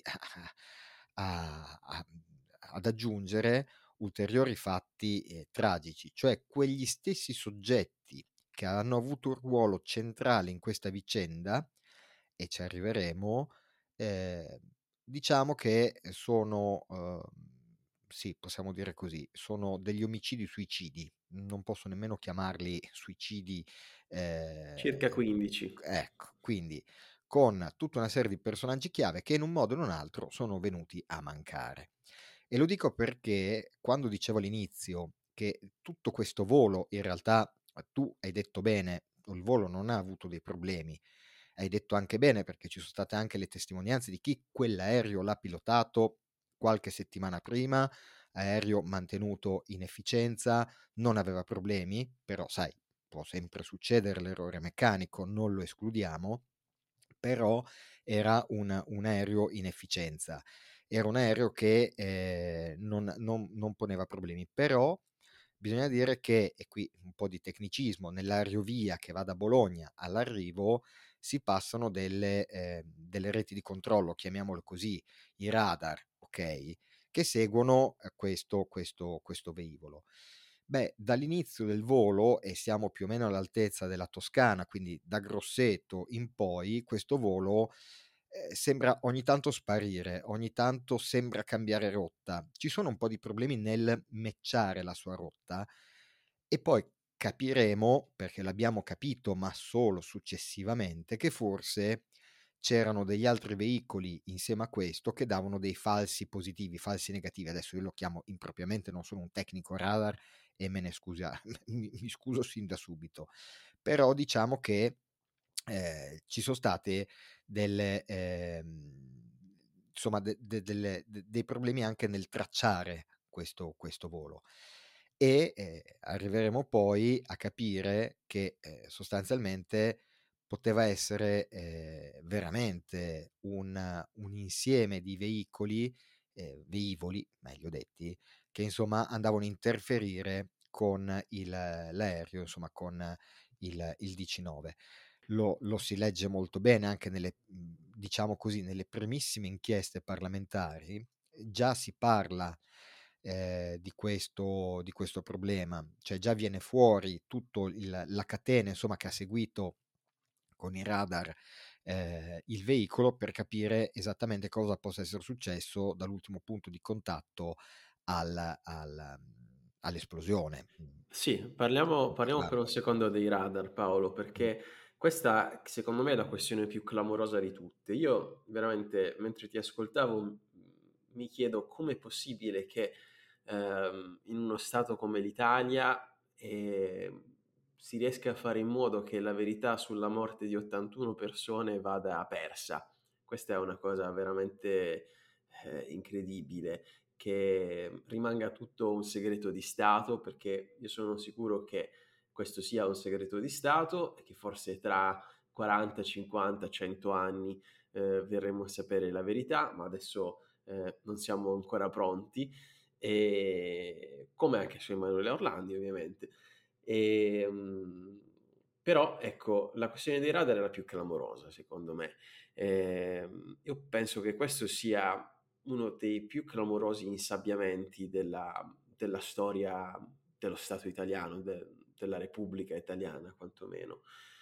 ad aggiungere ulteriori fatti tragici, cioè quegli stessi soggetti che hanno avuto un ruolo centrale in questa vicenda, e ci arriveremo, eh, diciamo che sono, sì, possiamo dire così, sono degli omicidi-suicidi, non posso nemmeno chiamarli suicidi, Circa 15. ecco, quindi con tutta una serie di personaggi chiave che in un modo o in un altro sono venuti a mancare. E lo dico perché quando dicevo all'inizio che tutto questo volo, in realtà tu hai detto bene, il volo non ha avuto dei problemi, hai detto anche bene perché ci sono state anche le testimonianze di chi quell'aereo l'ha pilotato qualche settimana prima, aereo mantenuto in efficienza, non aveva problemi, però sai, può sempre succedere l'errore meccanico, non lo escludiamo, però era un aereo in efficienza, era un aereo che non poneva problemi, però bisogna dire che, e qui un po' di tecnicismo, nell'aerovia che va da Bologna all'arrivo si passano delle reti di controllo, chiamiamolo così, i radar, ok, che seguono questo velivolo. Beh, dall'inizio del volo, e siamo più o meno all'altezza della Toscana, quindi da Grosseto in poi, questo volo sembra ogni tanto sparire, ogni tanto sembra cambiare rotta. Ci sono un po' di problemi nel matchare la sua rotta e poi capiremo, perché l'abbiamo capito, ma solo successivamente, che forse c'erano degli altri veicoli insieme a questo che davano dei falsi positivi, falsi negativi. Adesso io lo chiamo impropriamente, non sono un tecnico radar e me ne scusa, mi scuso sin da subito, però diciamo che ci sono state delle, insomma, dei problemi anche nel tracciare questo volo e arriveremo poi a capire che sostanzialmente poteva essere veramente un insieme di veivoli, meglio detti, che insomma andavano a interferire con l'aereo, insomma con il DC-9. Lo si legge molto bene anche diciamo così, nelle primissime inchieste parlamentari, già si parla di questo problema, cioè già viene fuori tutta la catena insomma, che ha seguito con i radar il veicolo per capire esattamente cosa possa essere successo dall'ultimo punto di contatto all'esplosione. Sì, parliamo per un secondo dei radar, Paolo, perché questa secondo me è la questione più clamorosa di tutte. Io veramente, mentre ti ascoltavo, mi chiedo come è possibile che in uno stato come l'Italia si riesca a fare in modo che la verità sulla morte di 81 persone vada persa. Questa è una cosa veramente incredibile, che rimanga tutto un segreto di Stato, perché io sono sicuro che questo sia un segreto di Stato e che forse tra 40, 50, 100 anni verremo a sapere la verità, ma adesso non siamo ancora pronti, e come anche su Emanuele Orlandi ovviamente. E, però ecco, la questione dei radar è la più clamorosa secondo me. Io penso che questo sia uno dei più clamorosi insabbiamenti della storia dello Stato italiano, della Repubblica Italiana quantomeno.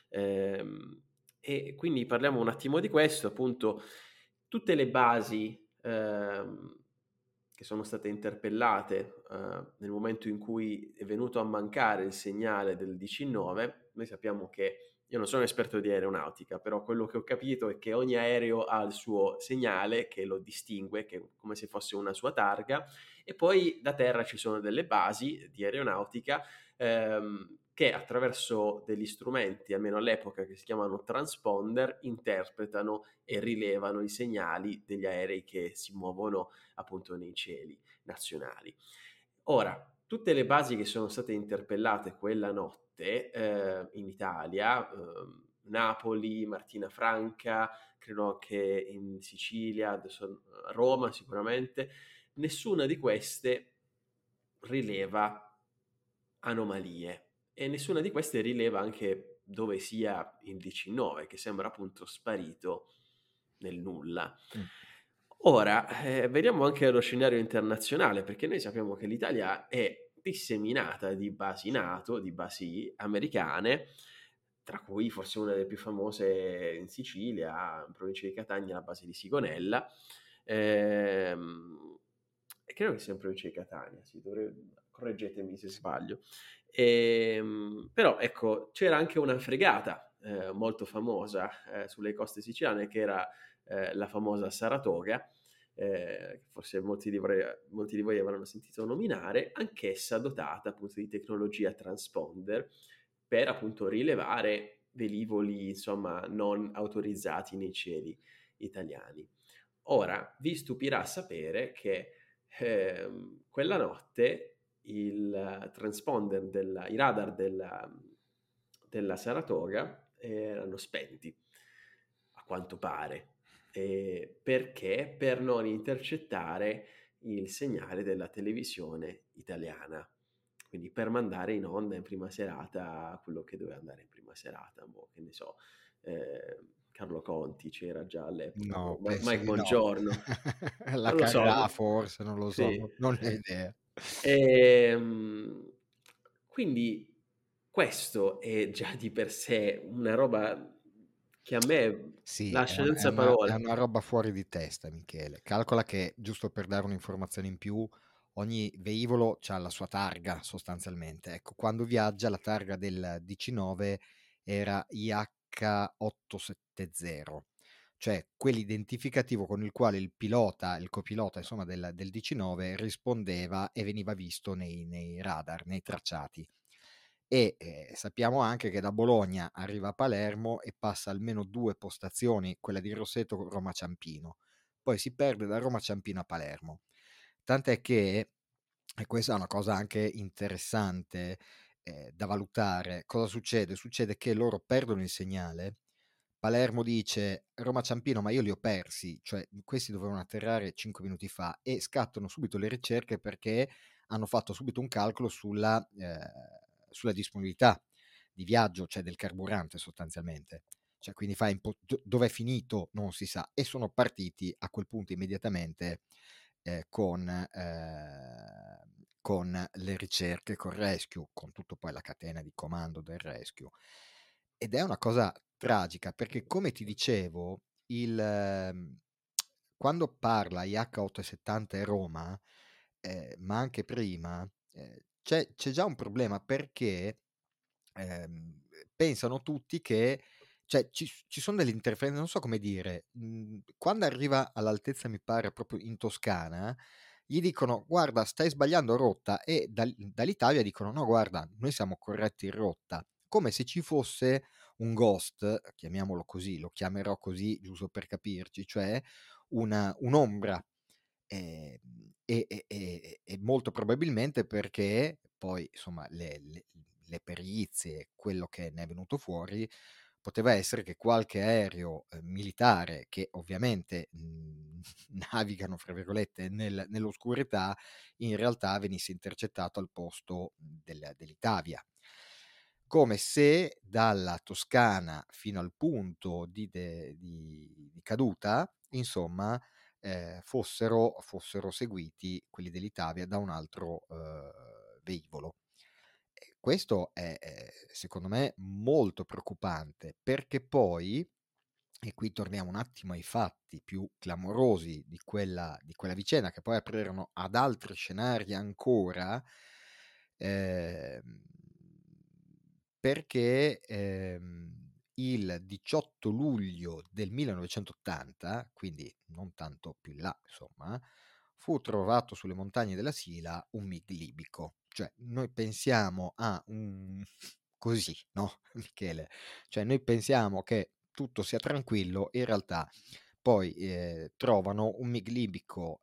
E quindi parliamo un attimo di questo, appunto, tutte le basi che sono state interpellate nel momento in cui è venuto a mancare il segnale del 19, noi sappiamo che, io non sono esperto di aeronautica, però quello che ho capito è che ogni aereo ha il suo segnale che lo distingue, che è come se fosse una sua targa, e poi da terra ci sono delle basi di aeronautica che attraverso degli strumenti, almeno all'epoca, che si chiamano transponder, interpretano e rilevano i segnali degli aerei che si muovono appunto nei cieli nazionali. Ora, tutte le basi che sono state interpellate quella notte in Italia, Napoli, Martina Franca, credo anche in Sicilia, adesso a Roma sicuramente, nessuna di queste rileva anomalie e nessuna di queste rileva anche dove sia il 19, che sembra appunto sparito nel nulla. Ora, veniamo anche allo scenario internazionale, perché noi sappiamo che l'Italia è disseminata di basi NATO, di basi americane, tra cui forse una delle più famose in Sicilia, in provincia di Catania, la base di Sigonella. E credo che sia in provincia di Catania, sì, correggetemi se sbaglio. Però ecco, c'era anche una fregata molto famosa sulle coste siciliane, che era la famosa Saratoga, che forse molti di voi avranno sentito nominare, anch'essa dotata appunto di tecnologia transponder per appunto rilevare velivoli insomma non autorizzati nei cieli italiani. Ora vi stupirà sapere che quella notte il transponder, i radar della Saratoga erano spenti, a quanto pare. Perché? Per non intercettare il segnale della televisione italiana, quindi per mandare in onda in prima serata quello che doveva andare in prima serata, che ne so, Carlo Conti c'era già all'epoca, No, penso Mike di no. Bongiorno, La non lo so, Carrà forse, non lo so, sì. non ne ho idea. Ehm, Quindi questo è già di per sé una roba che a me Sì, lascia senza è parole. una roba fuori di testa, Michele. Calcola che, giusto per dare un'informazione in più, ogni velivolo ha la sua targa sostanzialmente. Ecco, quando viaggia la targa del DC-9 era IH870, cioè quell'identificativo con il quale il copilota insomma del DC-9 rispondeva e veniva visto nei radar, nei tracciati. E sappiamo anche che da Bologna arriva a Palermo e passa almeno 2 postazioni, quella di Roseto, Roma Ciampino, poi si perde da Roma Ciampino a Palermo. Tant'è che, e questa è una cosa anche interessante da valutare, cosa succede? Succede che loro perdono il segnale. Palermo dice Roma Ciampino, ma io li ho persi, cioè questi dovevano atterrare 5 minuti fa, e scattano subito le ricerche perché hanno fatto subito un calcolo sulla disponibilità di viaggio, cioè del carburante sostanzialmente. Cioè, quindi dove è finito non si sa, e sono partiti a quel punto immediatamente con le ricerche, col rescue, con tutto poi la catena di comando del rescue. Ed è una cosa tragica perché, come ti dicevo, quando parla IH870 e Roma, ma anche prima, c'è già un problema perché pensano tutti che, cioè, ci sono delle interferenze, non so come dire, quando arriva all'altezza, mi pare, proprio in Toscana, gli dicono guarda stai sbagliando rotta, e dall'Italia dicono no guarda noi siamo corretti in rotta, come se ci fosse un ghost, chiamiamolo così, lo chiamerò così giusto per capirci, cioè un'ombra. E molto probabilmente perché poi, insomma, le perizie, quello che ne è venuto fuori, poteva essere che qualche aereo militare, che ovviamente navigano, fra virgolette, nell'oscurità, in realtà venisse intercettato al posto dell'Itavia. Come se dalla Toscana fino al punto di caduta, insomma, fossero seguiti quelli dell'Italia da un altro velivolo. Questo è secondo me molto preoccupante, perché poi, e qui torniamo un attimo ai fatti più clamorosi di quella vicenda, che poi aprirono ad altri scenari ancora, ehm, perché il 18 luglio del 1980, quindi non tanto più in là, insomma, fu trovato sulle montagne della Sila un MiG libico. Cioè, noi pensiamo a un così, no, Michele? Cioè, noi pensiamo che tutto sia tranquillo, in realtà poi trovano un MiG libico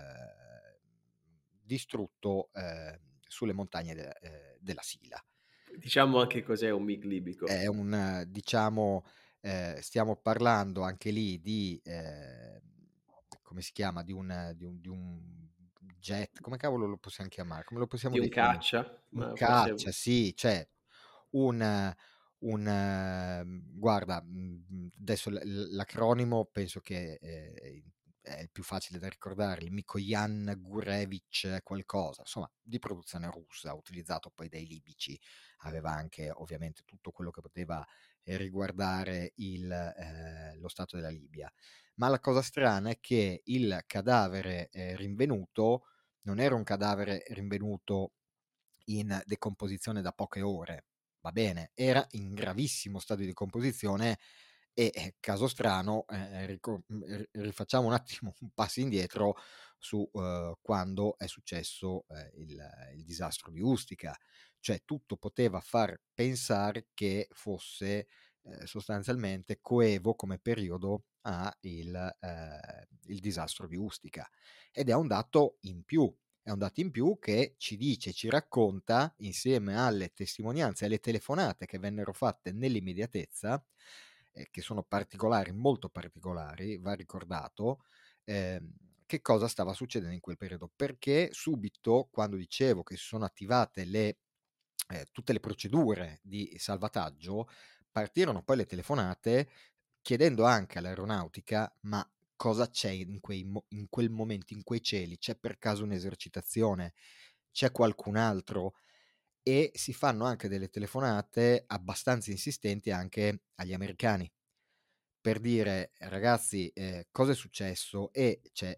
distrutto sulle montagne della Sila. Diciamo anche cos'è un MiG libico. È diciamo, stiamo parlando anche lì di, come si chiama, di un jet, come cavolo lo possiamo chiamare? Come lo possiamo Di un definire? caccia, Un ma caccia, forse sì, cioè un guarda, adesso l'acronimo penso che, è il più facile da ricordare, il Mikoyan Gurevich qualcosa, insomma, di produzione russa, utilizzato poi dai libici, aveva anche ovviamente tutto quello che poteva riguardare lo stato della Libia. Ma la cosa strana è che il cadavere rinvenuto non era un cadavere rinvenuto in decomposizione da poche ore, va bene, era in gravissimo stato di decomposizione. E caso strano, rifacciamo un attimo un passo indietro su quando è successo il disastro di Ustica, cioè tutto poteva far pensare che fosse sostanzialmente coevo come periodo a il disastro di Ustica, ed è un dato in più. È un dato in più che ci dice, ci racconta, insieme alle testimonianze e alle telefonate che vennero fatte nell'immediatezza, che sono particolari, molto particolari, va ricordato, che cosa stava succedendo in quel periodo. Perché subito, quando dicevo che si sono attivate tutte le procedure di salvataggio, partirono poi le telefonate chiedendo anche all'aeronautica: ma cosa c'è in quel momento, in quei cieli? C'è per caso un'esercitazione? C'è qualcun altro? e si fanno anche delle telefonate abbastanza insistenti anche agli americani per dire: ragazzi, cosa è successo? E c'è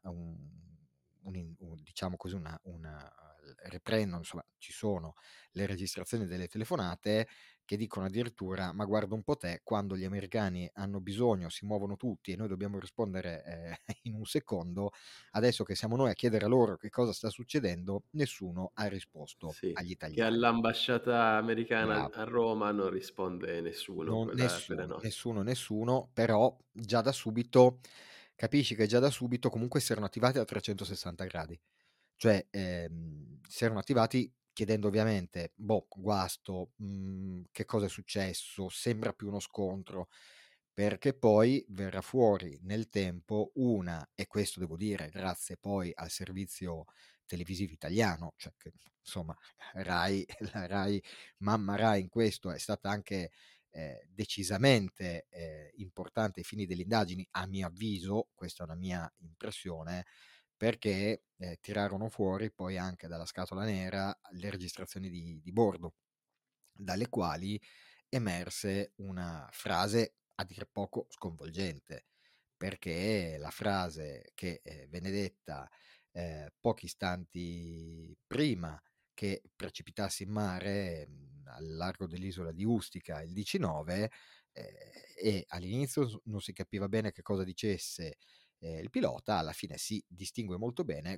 diciamo così, riprendono, insomma, ci sono le registrazioni delle telefonate che dicono addirittura: ma guarda un po' te, quando gli americani hanno bisogno si muovono tutti e noi dobbiamo rispondere in un secondo, adesso che siamo noi a chiedere a loro che cosa sta succedendo, nessuno ha risposto Sì, agli che italiani. all'ambasciata americana Bravo. a Roma non risponde nessuno quelle notti. Nessuno, però già da subito capisci che già da subito comunque si erano attivati a 360 gradi. Cioè, si erano attivati chiedendo ovviamente: "Boh, guasto, che cosa è successo? Sembra più uno scontro", perché poi verrà fuori nel tempo e questo devo dire grazie poi al servizio televisivo italiano, cioè che insomma Rai la Rai mamma Rai in questo è stata anche decisamente importante ai fini delle indagini, a mio avviso, questa è una mia impressione, perché tirarono fuori poi anche dalla scatola nera le registrazioni di bordo, dalle quali emerse una frase a dir poco sconvolgente, perché la frase che venne detta pochi istanti prima che precipitasse in mare al largo dell'isola di Ustica il 19 e all'inizio non si capiva bene che cosa dicesse il pilota, alla fine si distingue molto bene: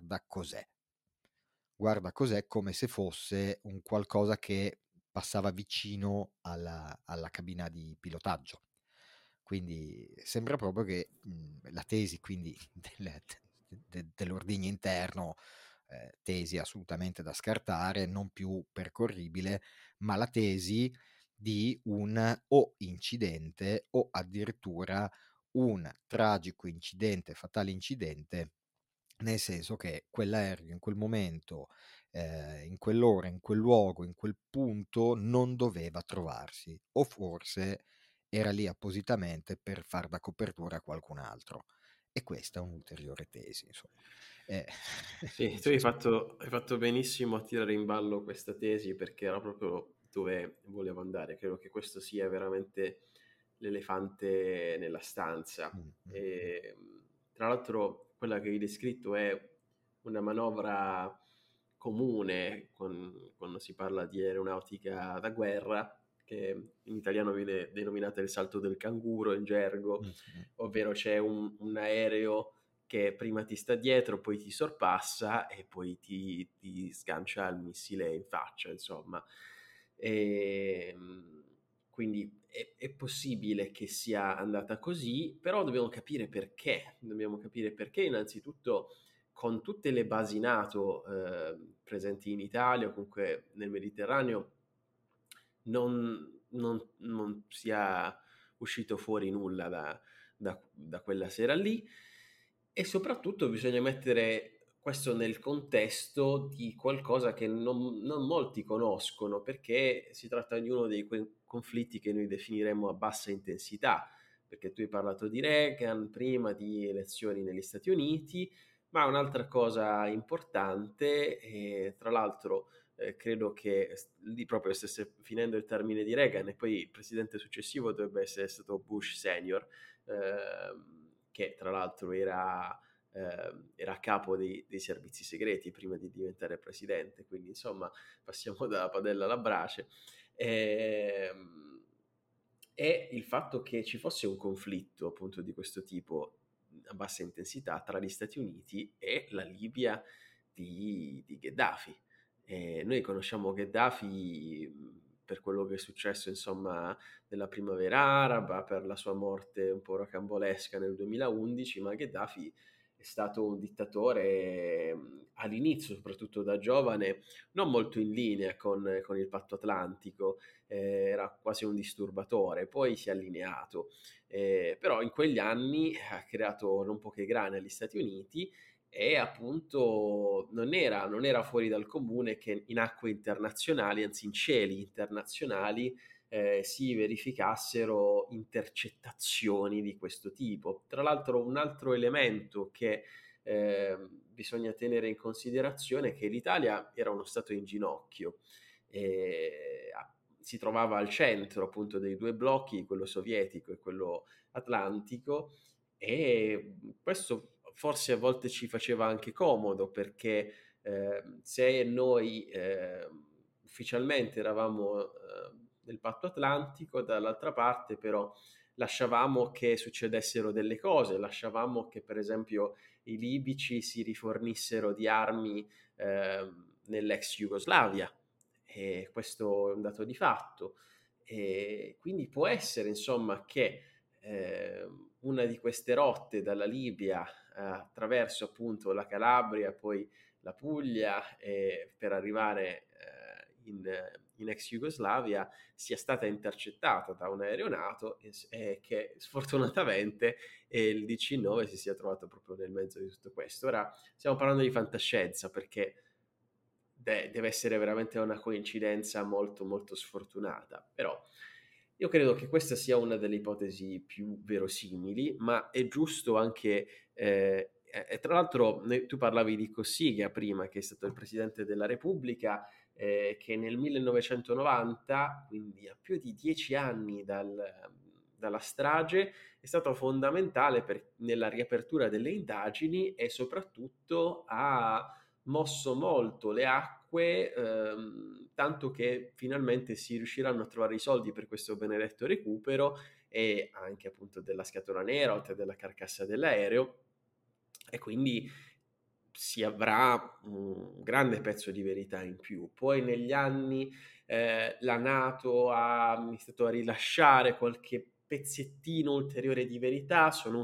guarda cos'è, come se fosse un qualcosa che passava vicino alla cabina di pilotaggio. Quindi sembra proprio che la tesi quindi dell'ordigno interno, tesi assolutamente da scartare, non più percorribile, ma la tesi di un o incidente o addirittura un tragico incidente, fatale incidente, nel senso che quell'aereo in quel momento, in quell'ora, in quel luogo, in quel punto non doveva trovarsi, o forse era lì appositamente per far da copertura a qualcun altro. E questa è un'ulteriore tesi, insomma. Eh, Sì, tu hai fatto benissimo a tirare in ballo questa tesi perché era proprio dove volevo andare. Credo che questo sia veramente l'elefante nella stanza. mm, mm, mm. E, tra l'altro, quella che hai descritto è una manovra comune quando si parla di aeronautica da guerra, che in italiano viene denominata il salto del canguro in gergo, Mm, mm. ovvero c'è un aereo che prima ti sta dietro, poi ti sorpassa e poi ti sgancia il missile in faccia, insomma. E, quindi è possibile che sia andata così, però dobbiamo capire perché. Dobbiamo capire perché innanzitutto con tutte le basi NATO presenti in Italia o comunque nel Mediterraneo non sia uscito fuori nulla da quella sera lì e soprattutto bisogna mettere questo nel contesto di qualcosa che non molti conoscono perché si tratta di uno dei conflitti che noi definiremmo a bassa intensità, perché tu hai parlato di Reagan prima di elezioni negli Stati Uniti, ma un'altra cosa importante, tra l'altro credo che lì proprio stesse finendo il termine di Reagan e poi il presidente successivo dovrebbe essere stato Bush senior, che tra l'altro era a capo dei servizi segreti prima di diventare presidente, quindi insomma passiamo dalla padella alla brace. E il fatto che ci fosse un conflitto appunto di questo tipo a bassa intensità tra gli Stati Uniti e la Libia di Gheddafi. Noi conosciamo Gheddafi per quello che è successo, insomma, nella primavera araba, per la sua morte un po' rocambolesca nel 2011, ma Gheddafi è stato un dittatore all'inizio, soprattutto da giovane, non molto in linea con il patto atlantico, era quasi un disturbatore, poi si è allineato, però in quegli anni ha creato non poche grane agli Stati Uniti e appunto non era fuori dal comune che in acque internazionali, anzi in cieli internazionali, si verificassero intercettazioni di questo tipo. Tra l'altro un altro elemento che bisogna tenere in considerazione che l'Italia era uno stato in ginocchio, si trovava al centro appunto dei due blocchi, quello sovietico e quello atlantico, e questo forse a volte ci faceva anche comodo, perché se noi ufficialmente eravamo nel patto atlantico, dall'altra parte però lasciavamo che succedessero delle cose, lasciavamo che per esempio i libici si rifornissero di armi nell'ex Jugoslavia, e questo è un dato di fatto. E quindi può essere insomma che una di queste rotte dalla Libia attraverso appunto la Calabria, poi la Puglia, per arrivare in ex Jugoslavia, sia stata intercettata da un aereo NATO, e che sfortunatamente il DC-9 si sia trovato proprio nel mezzo di tutto questo. Ora stiamo parlando di fantascienza, perché deve essere veramente una coincidenza molto molto sfortunata, però io credo che questa sia una delle ipotesi più verosimili, ma è giusto anche, e tra l'altro tu parlavi di Cossiga prima, che è stato il Presidente della Repubblica, che nel 1990, quindi a più di 10 anni dalla strage, è stato fondamentale nella riapertura delle indagini, e soprattutto ha mosso molto le acque, tanto che finalmente si riusciranno a trovare i soldi per questo benedetto recupero, e anche appunto della scatola nera, oltre della carcassa dell'aereo, e quindi si avrà un grande pezzo di verità in più. Poi negli anni la NATO ha iniziato a rilasciare qualche pezzettino ulteriore di verità, sono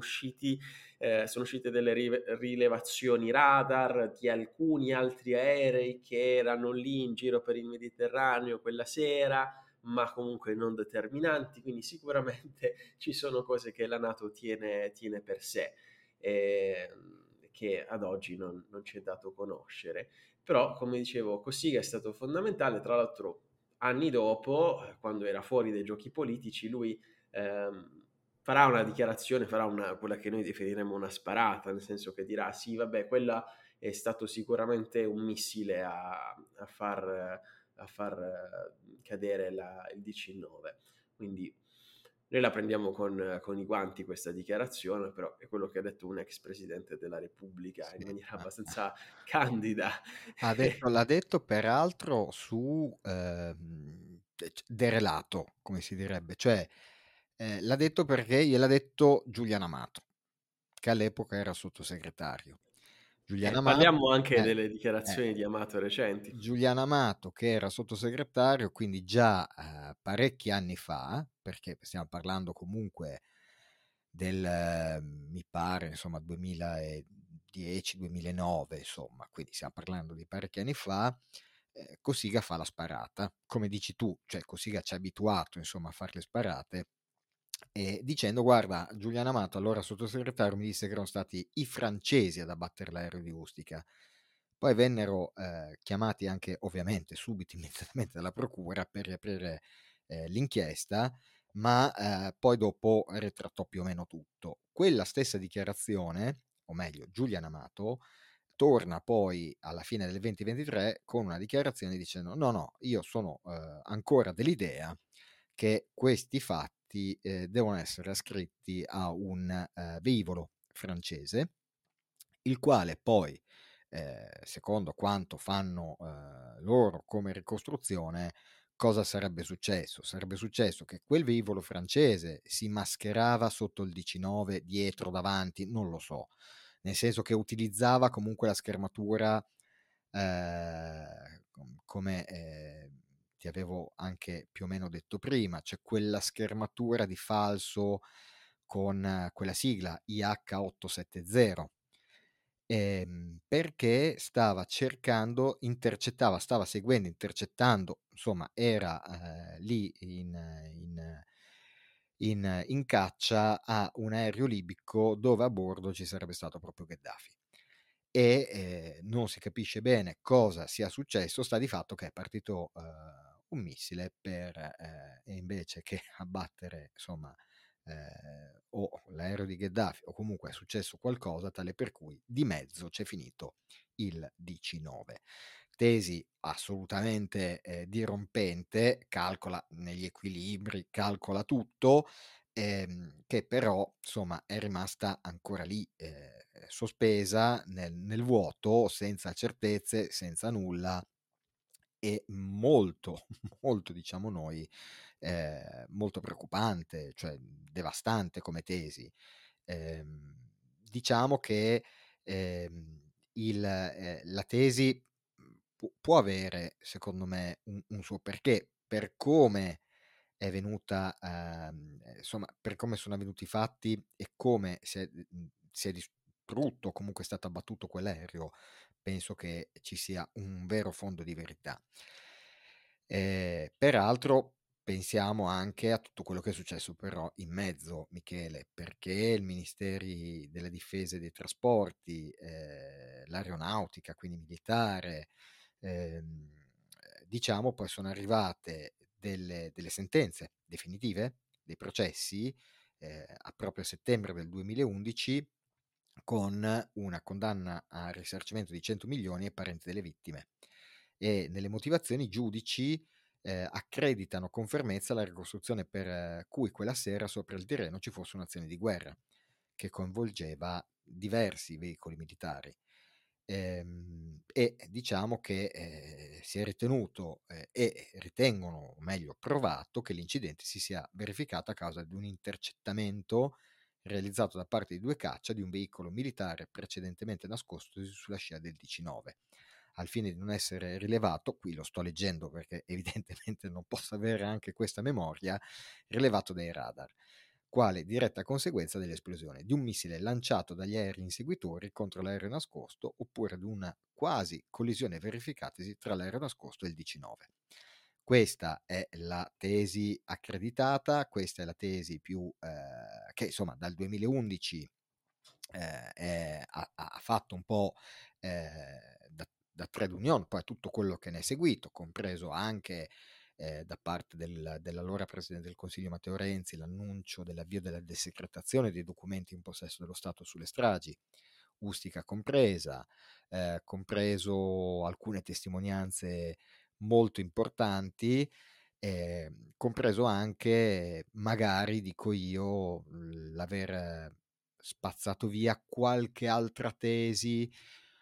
uscite delle rilevazioni radar di alcuni altri aerei che erano lì in giro per il Mediterraneo quella sera, ma comunque non determinanti, quindi sicuramente ci sono cose che la NATO tiene per sé, che ad oggi non ci è dato conoscere. Però, come dicevo, Cossiga è stato fondamentale. Tra l'altro, anni dopo, quando era fuori dai giochi politici, lui farà una dichiarazione, quella che noi definiremo una sparata, nel senso che dirà sì, vabbè, quella è stato sicuramente un missile a far cadere il DC-9. Quindi noi la prendiamo con i guanti questa dichiarazione, però è quello che ha detto un ex presidente della Repubblica in Sì, maniera abbastanza candida. l'ha detto peraltro su derelato, come si direbbe, cioè l'ha detto perché gliel'ha detto Giuliano Amato, che all'epoca era sottosegretario. Giuliano Amato, Parliamo anche delle dichiarazioni di Amato recenti. Giuliano Amato, che era sottosegretario, quindi già parecchi anni fa, perché stiamo parlando comunque mi pare, insomma, 2010-2009, insomma, quindi stiamo parlando di parecchi anni fa. Cossiga fa la sparata, come dici tu, cioè Cossiga ci ha abituato, insomma, a fare le sparate, dicendo: guarda, Giuliano Amato, allora sottosegretario, mi disse che erano stati i francesi ad abbattere l'aereo di Ustica. Poi vennero chiamati anche, ovviamente, subito, immediatamente dalla procura per riaprire l'inchiesta, ma poi dopo ritrattò più o meno tutto. Quella stessa dichiarazione, o meglio, Giuliano Amato, torna poi alla fine del 2023 con una dichiarazione dicendo: no, io sono ancora dell'idea che questi fatti devono essere ascritti a un velivolo francese, il quale poi, secondo quanto fanno loro come ricostruzione, cosa sarebbe successo? Sarebbe successo che quel velivolo francese si mascherava sotto il 19, dietro, davanti, non lo so, nel senso che utilizzava comunque la schermatura come ti avevo anche più o meno detto prima, cioè quella schermatura di falso con quella sigla IH870, perché stava intercettando, insomma, era lì in caccia a un aereo libico dove a bordo ci sarebbe stato proprio Gheddafi. Non si capisce bene cosa sia successo, sta di fatto che è partito un missile e invece che abbattere, insomma, o l'aereo di Gheddafi o comunque è successo qualcosa tale per cui di mezzo c'è finito il DC-9. Tesi assolutamente dirompente, calcola negli equilibri, calcola tutto, che però insomma è rimasta ancora lì sospesa nel vuoto, senza certezze, senza nulla, e molto, molto, diciamo noi, molto preoccupante, cioè devastante come tesi. Diciamo che la tesi può avere, secondo me, un suo perché, per come è venuta, insomma, per come sono avvenuti i fatti e come si è distrutto, comunque è stato abbattuto quell'aereo. Penso che ci sia un vero fondo di verità. Peraltro pensiamo anche a tutto quello che è successo però in mezzo, Michele, perché il Ministeri della Difesa e dei Trasporti, l'aeronautica, quindi militare, diciamo poi sono arrivate delle sentenze definitive, dei processi, proprio a settembre del 2011, con una condanna al risarcimento di 100 milioni ai parenti delle vittime. E nelle motivazioni i giudici accreditano con fermezza la ricostruzione per cui quella sera sopra il Tirreno ci fosse un'azione di guerra che coinvolgeva diversi veicoli militari. E diciamo che si è ritenuto e ritengono, o meglio provato, che l'incidente si sia verificato a causa di un intercettamento realizzato da parte di due caccia di un veicolo militare precedentemente nascosto sulla scia del DC-9. Al fine di non essere rilevato, qui lo sto leggendo perché evidentemente non posso avere anche questa memoria, rilevato dai radar, quale diretta conseguenza dell'esplosione di un missile lanciato dagli aerei inseguitori contro l'aereo nascosto, oppure di una quasi collisione verificatasi tra l'aereo nascosto e il DC-9. Questa è la tesi accreditata, questa è la tesi più che insomma dal 2011 ha fatto un po' da trade union, poi tutto quello che ne è seguito, compreso anche da parte dell'allora Presidente del Consiglio Matteo Renzi l'annuncio dell'avvio della desecretazione dei documenti in possesso dello Stato sulle stragi, Ustica compresa, compreso alcune testimonianze molto importanti, compreso anche, magari dico io, l'aver spazzato via qualche altra tesi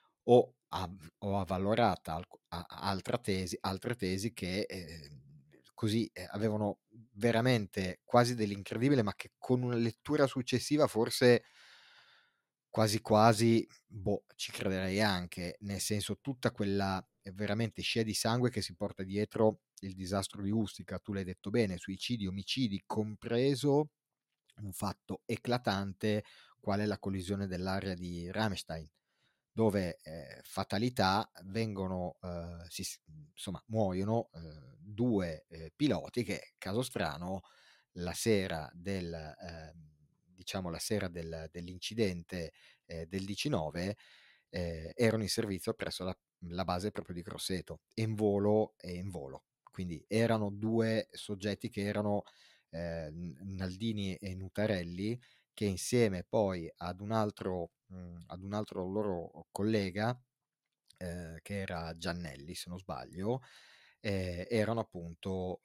o avvalorata altre tesi che così avevano veramente quasi dell'incredibile, ma che con una lettura successiva forse quasi quasi, boh, ci crederei anche, nel senso tutta quella veramente scia di sangue che si porta dietro il disastro di Ustica, tu l'hai detto bene, suicidi, omicidi, compreso un fatto eclatante qual è la collisione dell'area di Ramstein, dove fatalità vengono, insomma, muoiono due piloti che, caso strano, la sera diciamo la sera dell'incidente del 19 erano in servizio presso la base proprio di Grosseto, in volo. Quindi erano due soggetti che erano Naldini e Nutarelli, che insieme poi ad un altro loro collega, che era Giannelli, se non sbaglio, erano appunto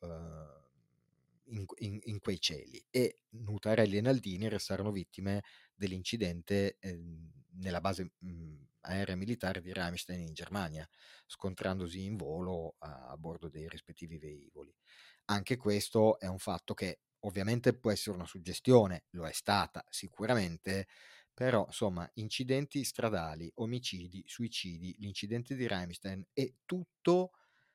in quei cieli, e Nutarelli e Naldini restarono vittime dell'incidente nella base aerea militare di Ramstein in Germania, scontrandosi in volo a bordo dei rispettivi velivoli. Anche questo è un fatto che ovviamente può essere una suggestione, lo è stata sicuramente, però insomma incidenti stradali, omicidi, suicidi, l'incidente di Ramstein e tutto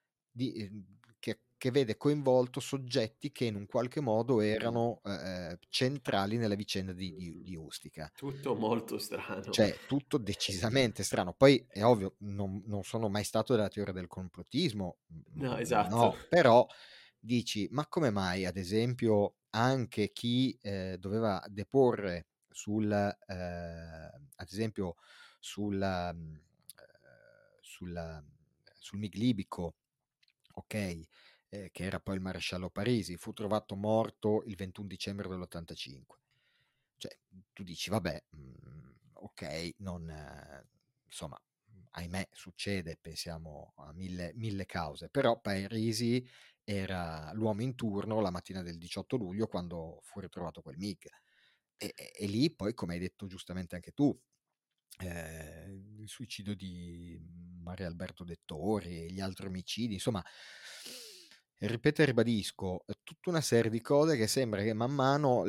che vede coinvolto soggetti che in un qualche modo erano centrali nella vicenda di Ustica. Tutto molto strano. Cioè, tutto decisamente strano. Poi è ovvio, non sono mai stato della teoria del complottismo, No, esatto. no, però dici, ma come mai, ad esempio, anche chi doveva deporre ad esempio, sul MIG libico, ok, che era poi il maresciallo Parisi, fu trovato morto il 21 dicembre dell'85. Cioè, tu dici, vabbè, ok, non, insomma, ahimè, succede, pensiamo a mille cause, però Parisi era l'uomo in turno la mattina del 18 luglio quando fu ritrovato quel MiG. E lì poi, come hai detto giustamente anche tu, il suicidio di Mario Alberto Dettori e gli altri omicidi, insomma, ripeto e ribadisco, tutta una serie di cose che sembra che man mano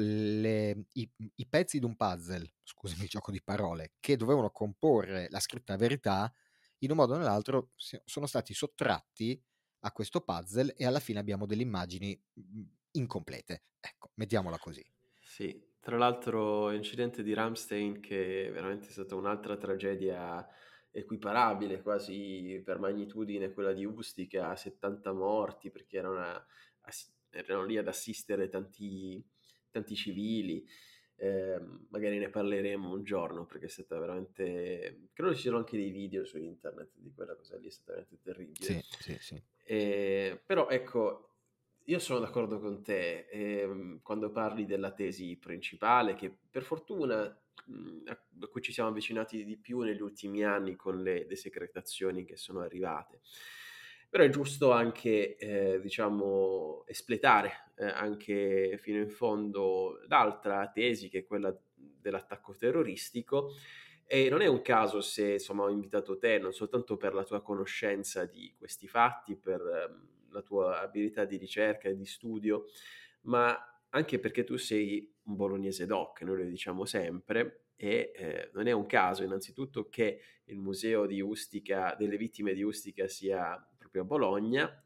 i pezzi di un puzzle, scusami il gioco di parole, che dovevano comporre la scritta verità, in un modo o nell'altro sono stati sottratti a questo puzzle e alla fine abbiamo delle immagini incomplete. Ecco, mettiamola così. Sì, tra l'altro l'incidente di Ramstein che è veramente stata un'altra tragedia equiparabile quasi per magnitudine a quella di Ustica, 70 morti perché erano lì ad assistere tanti civili. Magari ne parleremo un giorno perché è stata veramente... Credo ci siano anche dei video su internet di quella cosa lì, è stata veramente terribile. Sì, sì, sì. Però ecco, io sono d'accordo con te quando parli della tesi principale, che per fortuna a cui ci siamo avvicinati di più negli ultimi anni con le desecretazioni che sono arrivate. Però è giusto anche, diciamo, espletare anche fino in fondo l'altra tesi, che è quella dell'attacco terroristico. E non è un caso se insomma ho invitato te, non soltanto per la tua conoscenza di questi fatti, per la tua abilità di ricerca e di studio, ma anche perché tu sei un bolognese doc, noi lo diciamo sempre, e non è un caso innanzitutto che il museo di Ustica, delle vittime di Ustica sia proprio a Bologna,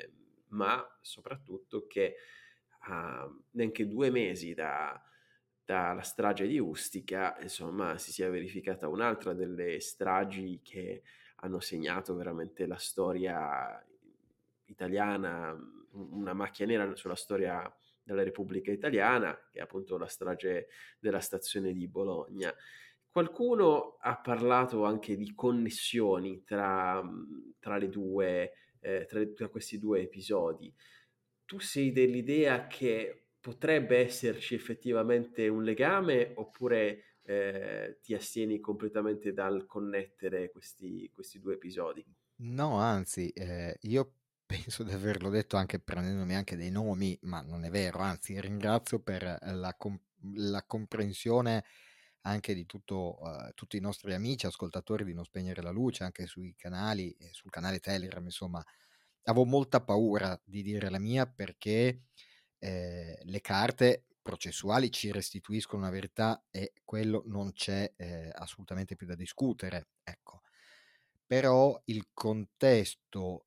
ma soprattutto che a neanche 2 mesi dalla strage di Ustica, insomma, si sia verificata un'altra delle stragi che hanno segnato veramente la storia italiana, una macchia nera sulla storia della Repubblica Italiana, che è appunto la strage della stazione di Bologna. Qualcuno ha parlato anche di connessioni tra le due, tra questi due episodi. Tu sei dell'idea che potrebbe esserci effettivamente un legame oppure ti astieni completamente dal connettere questi due episodi? No, anzi, io penso di averlo detto anche prendendomi anche dei nomi, ma non è vero, anzi ringrazio per la comprensione anche di tutti i nostri amici, ascoltatori di Non Spegnere la Luce, anche sui canali, sul canale Telegram, insomma. Avevo molta paura di dire la mia perché le carte processuali ci restituiscono una verità e quello non c'è assolutamente più da discutere, ecco. Però il contesto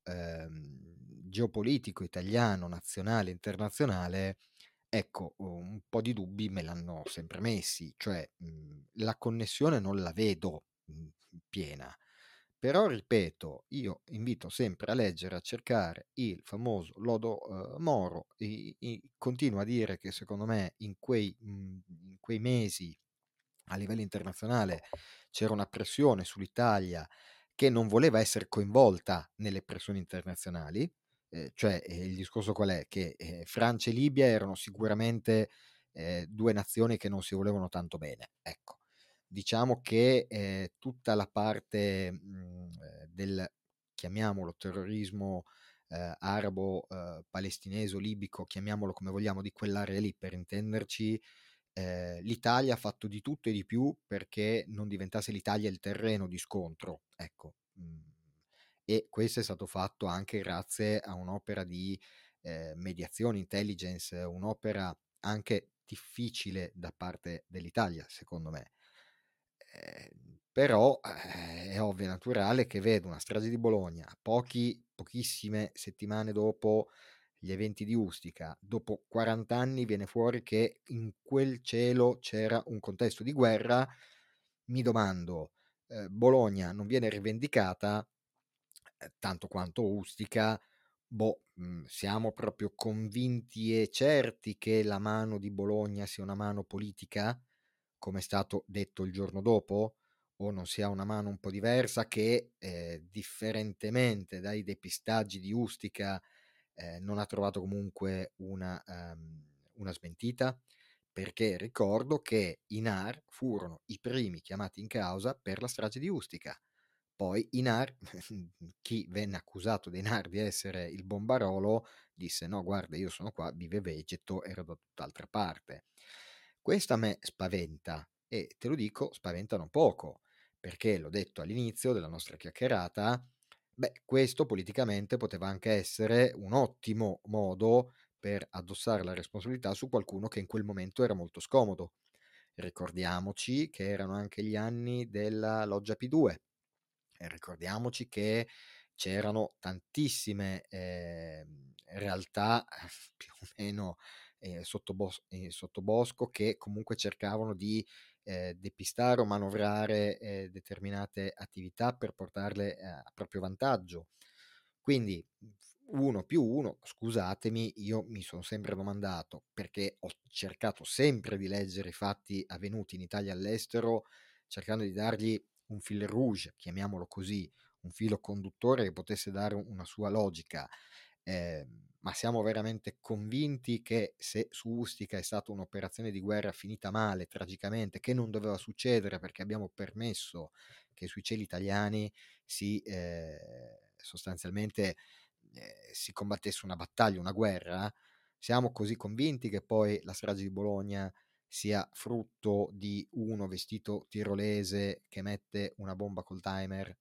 geopolitico italiano, nazionale, internazionale, ecco, un po' di dubbi me l'hanno sempre messi, cioè la connessione non la vedo piena. Però ripeto, io invito sempre a leggere, a cercare il famoso Lodo Moro, continuo a dire che secondo me in quei mesi a livello internazionale c'era una pressione sull'Italia che non voleva essere coinvolta nelle pressioni internazionali, cioè il discorso qual è? Che Francia e Libia erano sicuramente due nazioni che non si volevano tanto bene, ecco. Diciamo che tutta la parte del, chiamiamolo, terrorismo arabo, palestinese o libico, chiamiamolo come vogliamo, di quell'area lì per intenderci, l'Italia ha fatto di tutto e di più perché non diventasse l'Italia il terreno di scontro, ecco. E questo è stato fatto anche grazie a un'opera di mediazione, intelligence, un'opera anche difficile da parte dell'Italia, secondo me. Però è ovvio e naturale che vedo una strage di Bologna pochissime settimane dopo gli eventi di Ustica, dopo 40 anni viene fuori che in quel cielo c'era un contesto di guerra. Mi domando, Bologna non viene rivendicata tanto quanto Ustica. Siamo proprio convinti e certi che la mano di Bologna sia una mano politica, come è stato detto il giorno dopo, o non sia una mano un po' diversa che, differentemente dai depistaggi di Ustica non ha trovato comunque una smentita, perché ricordo che i NAR furono i primi chiamati in causa per la strage di Ustica. Poi i NAR, chi venne accusato dei NAR di essere il bombarolo, disse no, guarda, io sono qua, vive vegeto, ero da tutt'altra parte. Questo a me spaventa, e te lo dico, spaventa non poco, perché l'ho detto all'inizio della nostra chiacchierata, questo politicamente poteva anche essere un ottimo modo per addossare la responsabilità su qualcuno che in quel momento era molto scomodo. Ricordiamoci che erano anche gli anni della Loggia P2, e ricordiamoci che c'erano tantissime realtà più o meno sottobosco che comunque cercavano di depistare o manovrare determinate attività per portarle a proprio vantaggio. Quindi 1+1, scusatemi, io mi sono sempre domandato, perché ho cercato sempre di leggere i fatti avvenuti in Italia e all'estero, cercando di dargli un fil rouge, chiamiamolo così, un filo conduttore che potesse dare una sua logica. Ma siamo veramente convinti che se su Ustica è stata un'operazione di guerra finita male, tragicamente, che non doveva succedere perché abbiamo permesso che sui cieli italiani si sostanzialmente si combattesse una battaglia, una guerra, siamo così convinti che poi la strage di Bologna sia frutto di uno vestito tirolese che mette una bomba col timer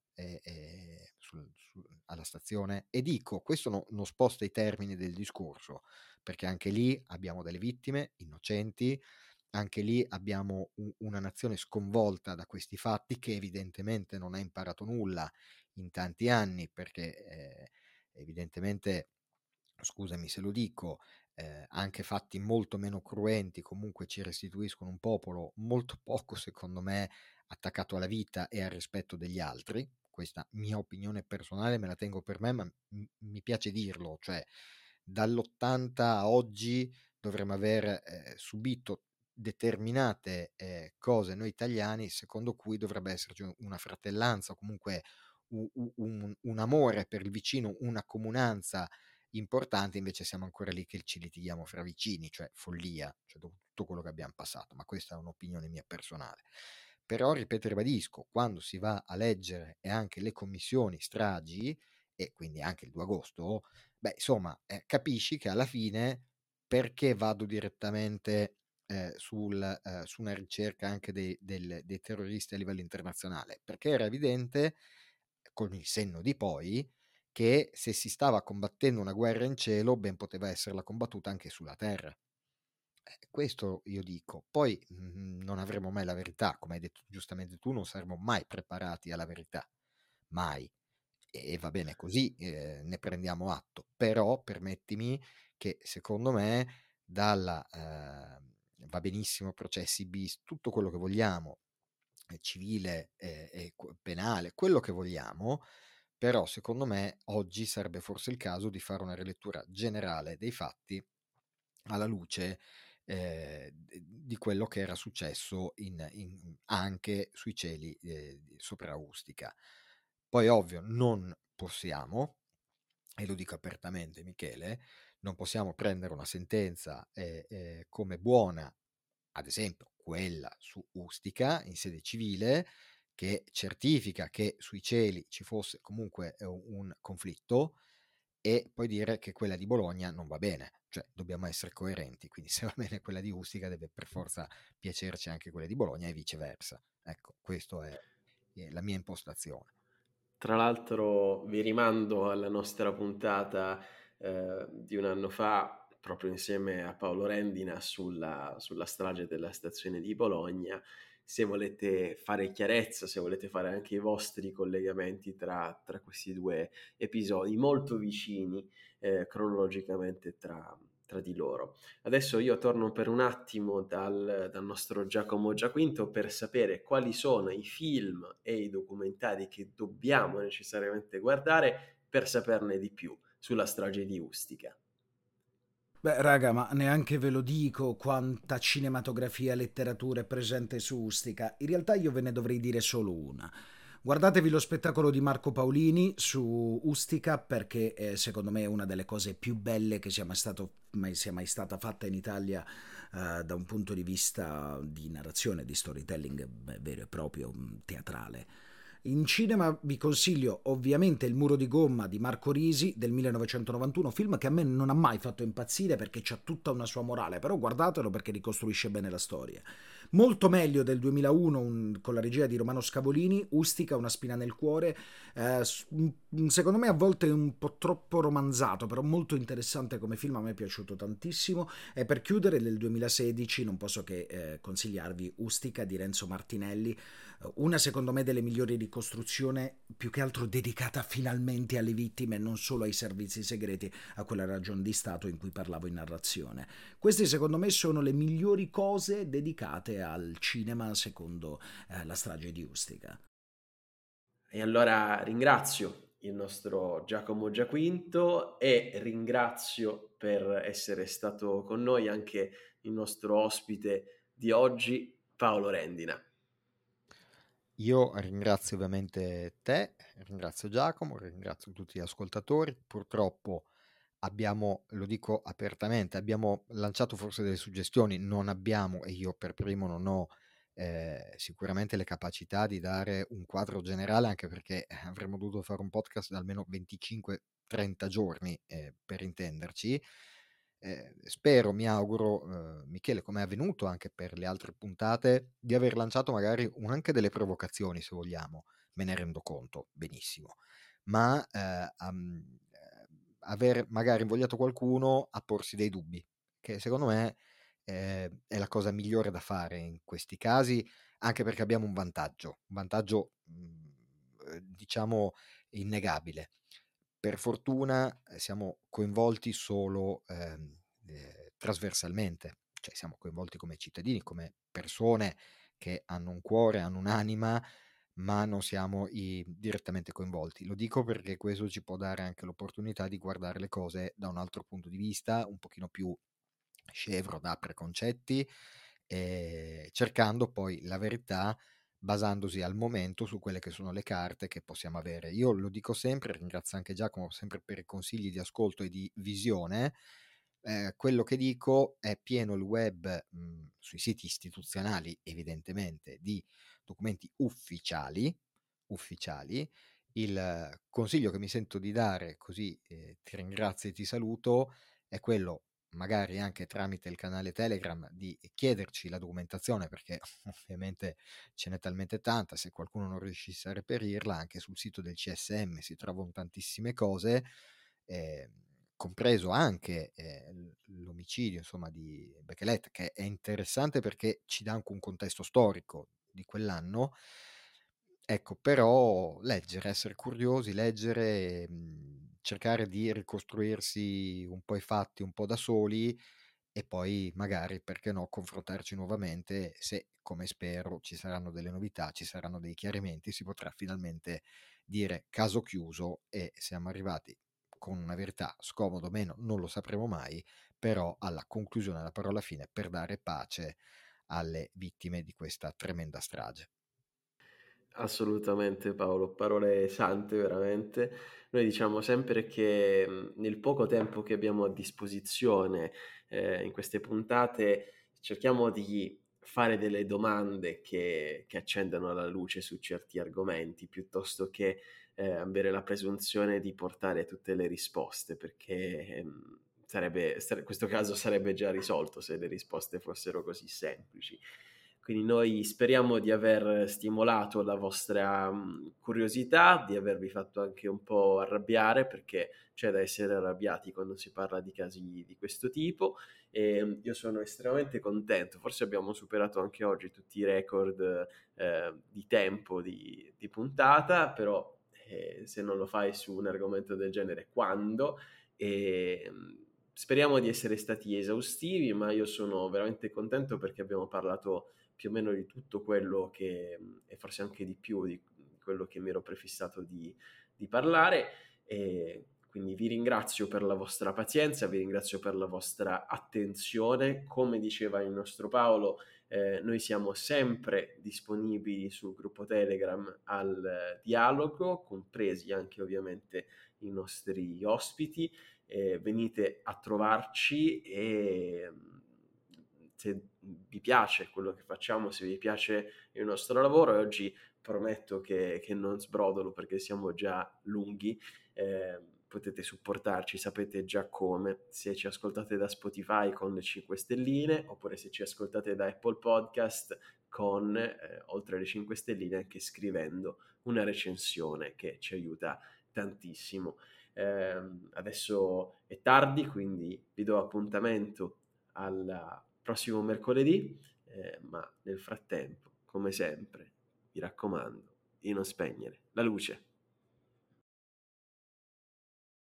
alla stazione? E dico, questo non sposta i termini del discorso, perché anche lì abbiamo delle vittime innocenti, anche lì abbiamo una nazione sconvolta da questi fatti, che evidentemente non ha imparato nulla in tanti anni, perché evidentemente, scusami se lo dico, anche fatti molto meno cruenti comunque ci restituiscono un popolo molto poco, secondo me, attaccato alla vita e al rispetto degli altri. Questa mia opinione personale me la tengo per me, ma mi piace dirlo, cioè dall'80 a oggi dovremmo aver subito determinate cose noi italiani, secondo cui dovrebbe esserci una fratellanza o comunque un amore per il vicino, una comunanza importante. Invece siamo ancora lì che ci litighiamo fra vicini, cioè follia, cioè dopo tutto quello che abbiamo passato, ma questa è un'opinione mia personale. Però, ripeto e ribadisco, quando si va a leggere e anche le commissioni stragi, e quindi anche il 2 agosto, insomma, capisci che alla fine perché vado direttamente su una ricerca anche dei terroristi a livello internazionale? Perché era evidente, con il senno di poi, che se si stava combattendo una guerra in cielo, ben poteva esserla combattuta anche sulla terra. Questo io dico. Poi non avremo mai la verità, come hai detto giustamente tu, non saremo mai preparati alla verità, mai. E va bene così, ne prendiamo atto. Però permettimi che secondo me va benissimo processi bis, tutto quello che vogliamo, civile e penale, quello che vogliamo, però secondo me oggi sarebbe forse il caso di fare una rilettura generale dei fatti alla luce di quello che era successo anche sui cieli sopra Ustica. Poi ovvio non possiamo, e lo dico apertamente Michele, non possiamo prendere una sentenza come buona, ad esempio quella su Ustica in sede civile, che certifica che sui cieli ci fosse comunque un conflitto, e poi dire che quella di Bologna non va bene. Cioè dobbiamo essere coerenti, quindi se va bene quella di Ustica deve per forza piacerci anche quella di Bologna e viceversa. Ecco, questa è la mia impostazione. Tra l'altro vi rimando alla nostra puntata di un anno fa, proprio insieme a Paolo Rendina, sulla strage della stazione di Bologna. Se volete fare chiarezza, se volete fare anche i vostri collegamenti tra questi due episodi molto vicini cronologicamente tra di loro. Adesso io torno per un attimo dal nostro Giacomo Giaquinto per sapere quali sono i film e i documentari che dobbiamo necessariamente guardare per saperne di più sulla strage di Ustica. Beh, raga, ma neanche ve lo dico quanta cinematografia e letteratura è presente su Ustica. In realtà io ve ne dovrei dire solo una. Guardatevi lo spettacolo di Marco Paolini su Ustica, perché secondo me è una delle cose più belle che sia mai stata fatta in Italia, da un punto di vista di narrazione, di storytelling vero e proprio, teatrale. In cinema vi consiglio ovviamente Il muro di gomma di Marco Risi del 1991, film che a me non ha mai fatto impazzire perché c'ha tutta una sua morale, però guardatelo perché ricostruisce bene la storia. Molto meglio del 2001, con la regia di Romano Scavolini, Ustica, una spina nel cuore, secondo me a volte è un po' troppo romanzato, però molto interessante come film, a me è piaciuto tantissimo. E per chiudere, del 2016 non posso che consigliarvi Ustica di Renzo Martinelli, una secondo me delle migliori ricostruzioni, più che altro dedicata finalmente alle vittime e non solo ai servizi segreti, a quella ragion di Stato in cui parlavo in narrazione. Queste secondo me sono le migliori cose dedicate al cinema secondo la strage di Ustica. E allora ringrazio il nostro Giacomo Giaquinto e ringrazio per essere stato con noi anche il nostro ospite di oggi, Paolo Rendina. Io ringrazio ovviamente te, ringrazio Giacomo, ringrazio tutti gli ascoltatori. Purtroppo lo dico apertamente, abbiamo lanciato forse delle suggestioni, non abbiamo, e io per primo non ho sicuramente le capacità di dare un quadro generale, anche perché avremmo dovuto fare un podcast da almeno 25-30 giorni, per intenderci. Spero, mi auguro, Michele, come è avvenuto anche per le altre puntate, di aver lanciato magari anche delle provocazioni, se vogliamo, me ne rendo conto benissimo, ma aver magari invogliato qualcuno a porsi dei dubbi, che secondo me è la cosa migliore da fare in questi casi, anche perché abbiamo un vantaggio diciamo innegabile. Per fortuna siamo coinvolti solo trasversalmente, cioè siamo coinvolti come cittadini, come persone che hanno un cuore, hanno un'anima, ma non siamo direttamente coinvolti. Lo dico perché questo ci può dare anche l'opportunità di guardare le cose da un altro punto di vista, un pochino più scevro da preconcetti, cercando poi la verità basandosi al momento su quelle che sono le carte che possiamo avere. Io lo dico sempre, ringrazio anche Giacomo sempre per i consigli di ascolto e di visione. Quello che dico è pieno il web, sui siti istituzionali evidentemente, di documenti ufficiali. Il consiglio che mi sento di dare, così ti ringrazio e ti saluto, è quello, magari anche tramite il canale Telegram, di chiederci la documentazione, perché ovviamente ce n'è talmente tanta, se qualcuno non riuscisse a reperirla, anche sul sito del CSM si trovano tantissime cose, compreso anche l'omicidio, insomma, di Bechelet, che è interessante perché ci dà anche un contesto storico di quell'anno. Ecco, però leggere, essere curiosi, leggere, cercare di ricostruirsi un po' i fatti un po' da soli e poi magari, perché no, confrontarci nuovamente se, come spero, ci saranno delle novità, ci saranno dei chiarimenti, si potrà finalmente dire caso chiuso e siamo arrivati con una verità, scomodo o meno, non lo sapremo mai, però alla conclusione, alla parola fine, per dare pace alle vittime di questa tremenda strage. Assolutamente Paolo, parole sante veramente. Noi diciamo sempre che nel poco tempo che abbiamo a disposizione in queste puntate cerchiamo di fare delle domande che accendano la luce su certi argomenti piuttosto che avere la presunzione di portare tutte le risposte, perché questo caso sarebbe già risolto se le risposte fossero così semplici. Quindi noi speriamo di aver stimolato la vostra curiosità, di avervi fatto anche un po' arrabbiare, perché c'è da essere arrabbiati quando si parla di casi di questo tipo. E io sono estremamente contento, forse abbiamo superato anche oggi tutti i record di tempo di puntata, però se non lo fai su un argomento del genere, quando? E, speriamo di essere stati esaustivi, ma io sono veramente contento perché abbiamo parlato più o meno di tutto quello che, e forse anche di più di quello che mi ero prefissato di parlare. E quindi vi ringrazio per la vostra pazienza, vi ringrazio per la vostra attenzione. Come diceva il nostro Paolo, Noi siamo sempre disponibili sul gruppo Telegram al dialogo, compresi anche ovviamente i nostri ospiti. Venite a trovarci e se vi piace quello che facciamo, se vi piace il nostro lavoro, e oggi prometto che non sbrodolo perché siamo già lunghi, potete supportarci, sapete già come. Se ci ascoltate da Spotify con le 5 stelline, oppure se ci ascoltate da Apple Podcast con oltre le 5 stelline, anche scrivendo una recensione che ci aiuta tantissimo. Adesso è tardi, quindi vi do appuntamento al prossimo mercoledì, ma nel frattempo, come sempre, vi raccomando di non spegnere la luce.